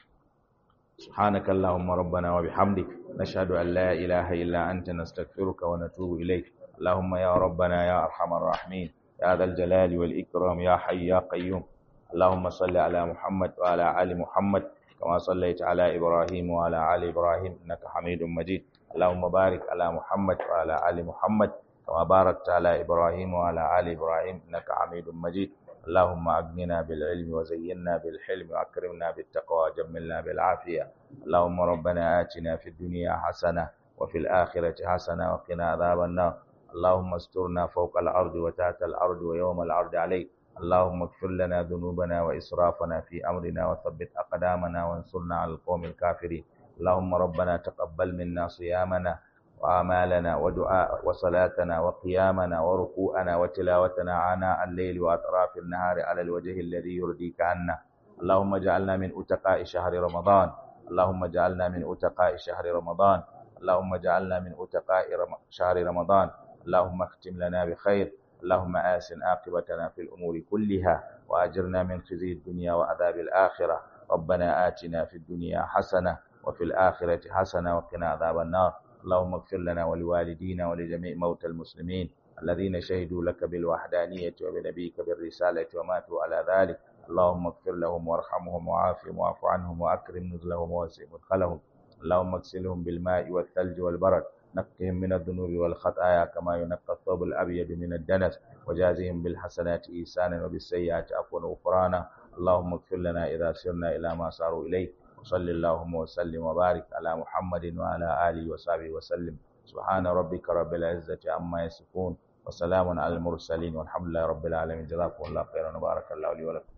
سبحانك اللهم ربنا وبحمدك نشهد أن لا إله إلا أنت نستغفرك ونتوب إليك اللهم يا ربنا يا أرحم الراحمين يا ذا الجلال والإكرام يا حي يا قيوم اللهم صل على محمد وعلى آل محمد كما صليت على إبراهيم وعلى آل إبراهيم إنك حميد مجيد اللهم بارك على محمد وعلى آل محمد كما باركت على إبراهيم وعلى آل إبراهيم إنك حميد مجيد اللهم أغننا بالعلم وزينا بالحلم وأكرمنا بالتقوى وجملنا بالعافية اللهم ربنا آتنا في الدنيا حسنة وفي الآخرة حسنة وقنا عذاب النار اللهم استرنا فوق الأرض وتحت الأرض ويوم العرض عليك اللهم اغفر لنا ذنوبنا وإسرافنا في أمرنا وثبت أقدامنا وانصرنا على القوم الكافرين اللهم ربنا تقبل منا صيامنا وأعمالنا ودعاء وصلاتنا وقيامنا وركوعنا وتلاوتنا عناء الليل وأطراف النهار على الوجه الذي يرضيك عنا اللهم اجعلنا من أتقاء شهر رمضان اللهم اجعلنا من أتقاء شهر رمضان اللهم اجعلنا من أتقاء شهر رمضان اللهم اختم لنا بخير اللهم آسن عاقبتنا في الأمور كلها وأجرنا من خزي الدنيا وعذاب الآخرة ربنا آتنا في الدنيا حسنة وفي الآخرة حسنة وقنا عذاب النار اللهم اغفر لنا ولوالدينا ولجميع موتى المسلمين الذين شهدوا لك بالوحدانية وبنبيك بالرسالة وماتوا على ذلك اللهم اغفر لهم وارحمهم وعافهم واعف عنهم وأكرم نزلهم ووسع مدخلهم اللهم اغسلهم بالماء والثلج والبرد نقهم من الذنوب والخطايا كما ينقى الثوب الأبيض من الدنس وجازهم بالحسنات إحسانا وبالسيئات عفوا وغفرانا اللهم اغفر لنا إذا سرنا إلى ما صاروا إليه وصل اللهم وسلم وبارك على محمد وعلى آله وصحبه وسلم سبحان ربك رب العزة عما يصفون وسلام على المرسلين والحمد لله رب العالمين جزاكم الله خيرا وبارك الله لي ولكم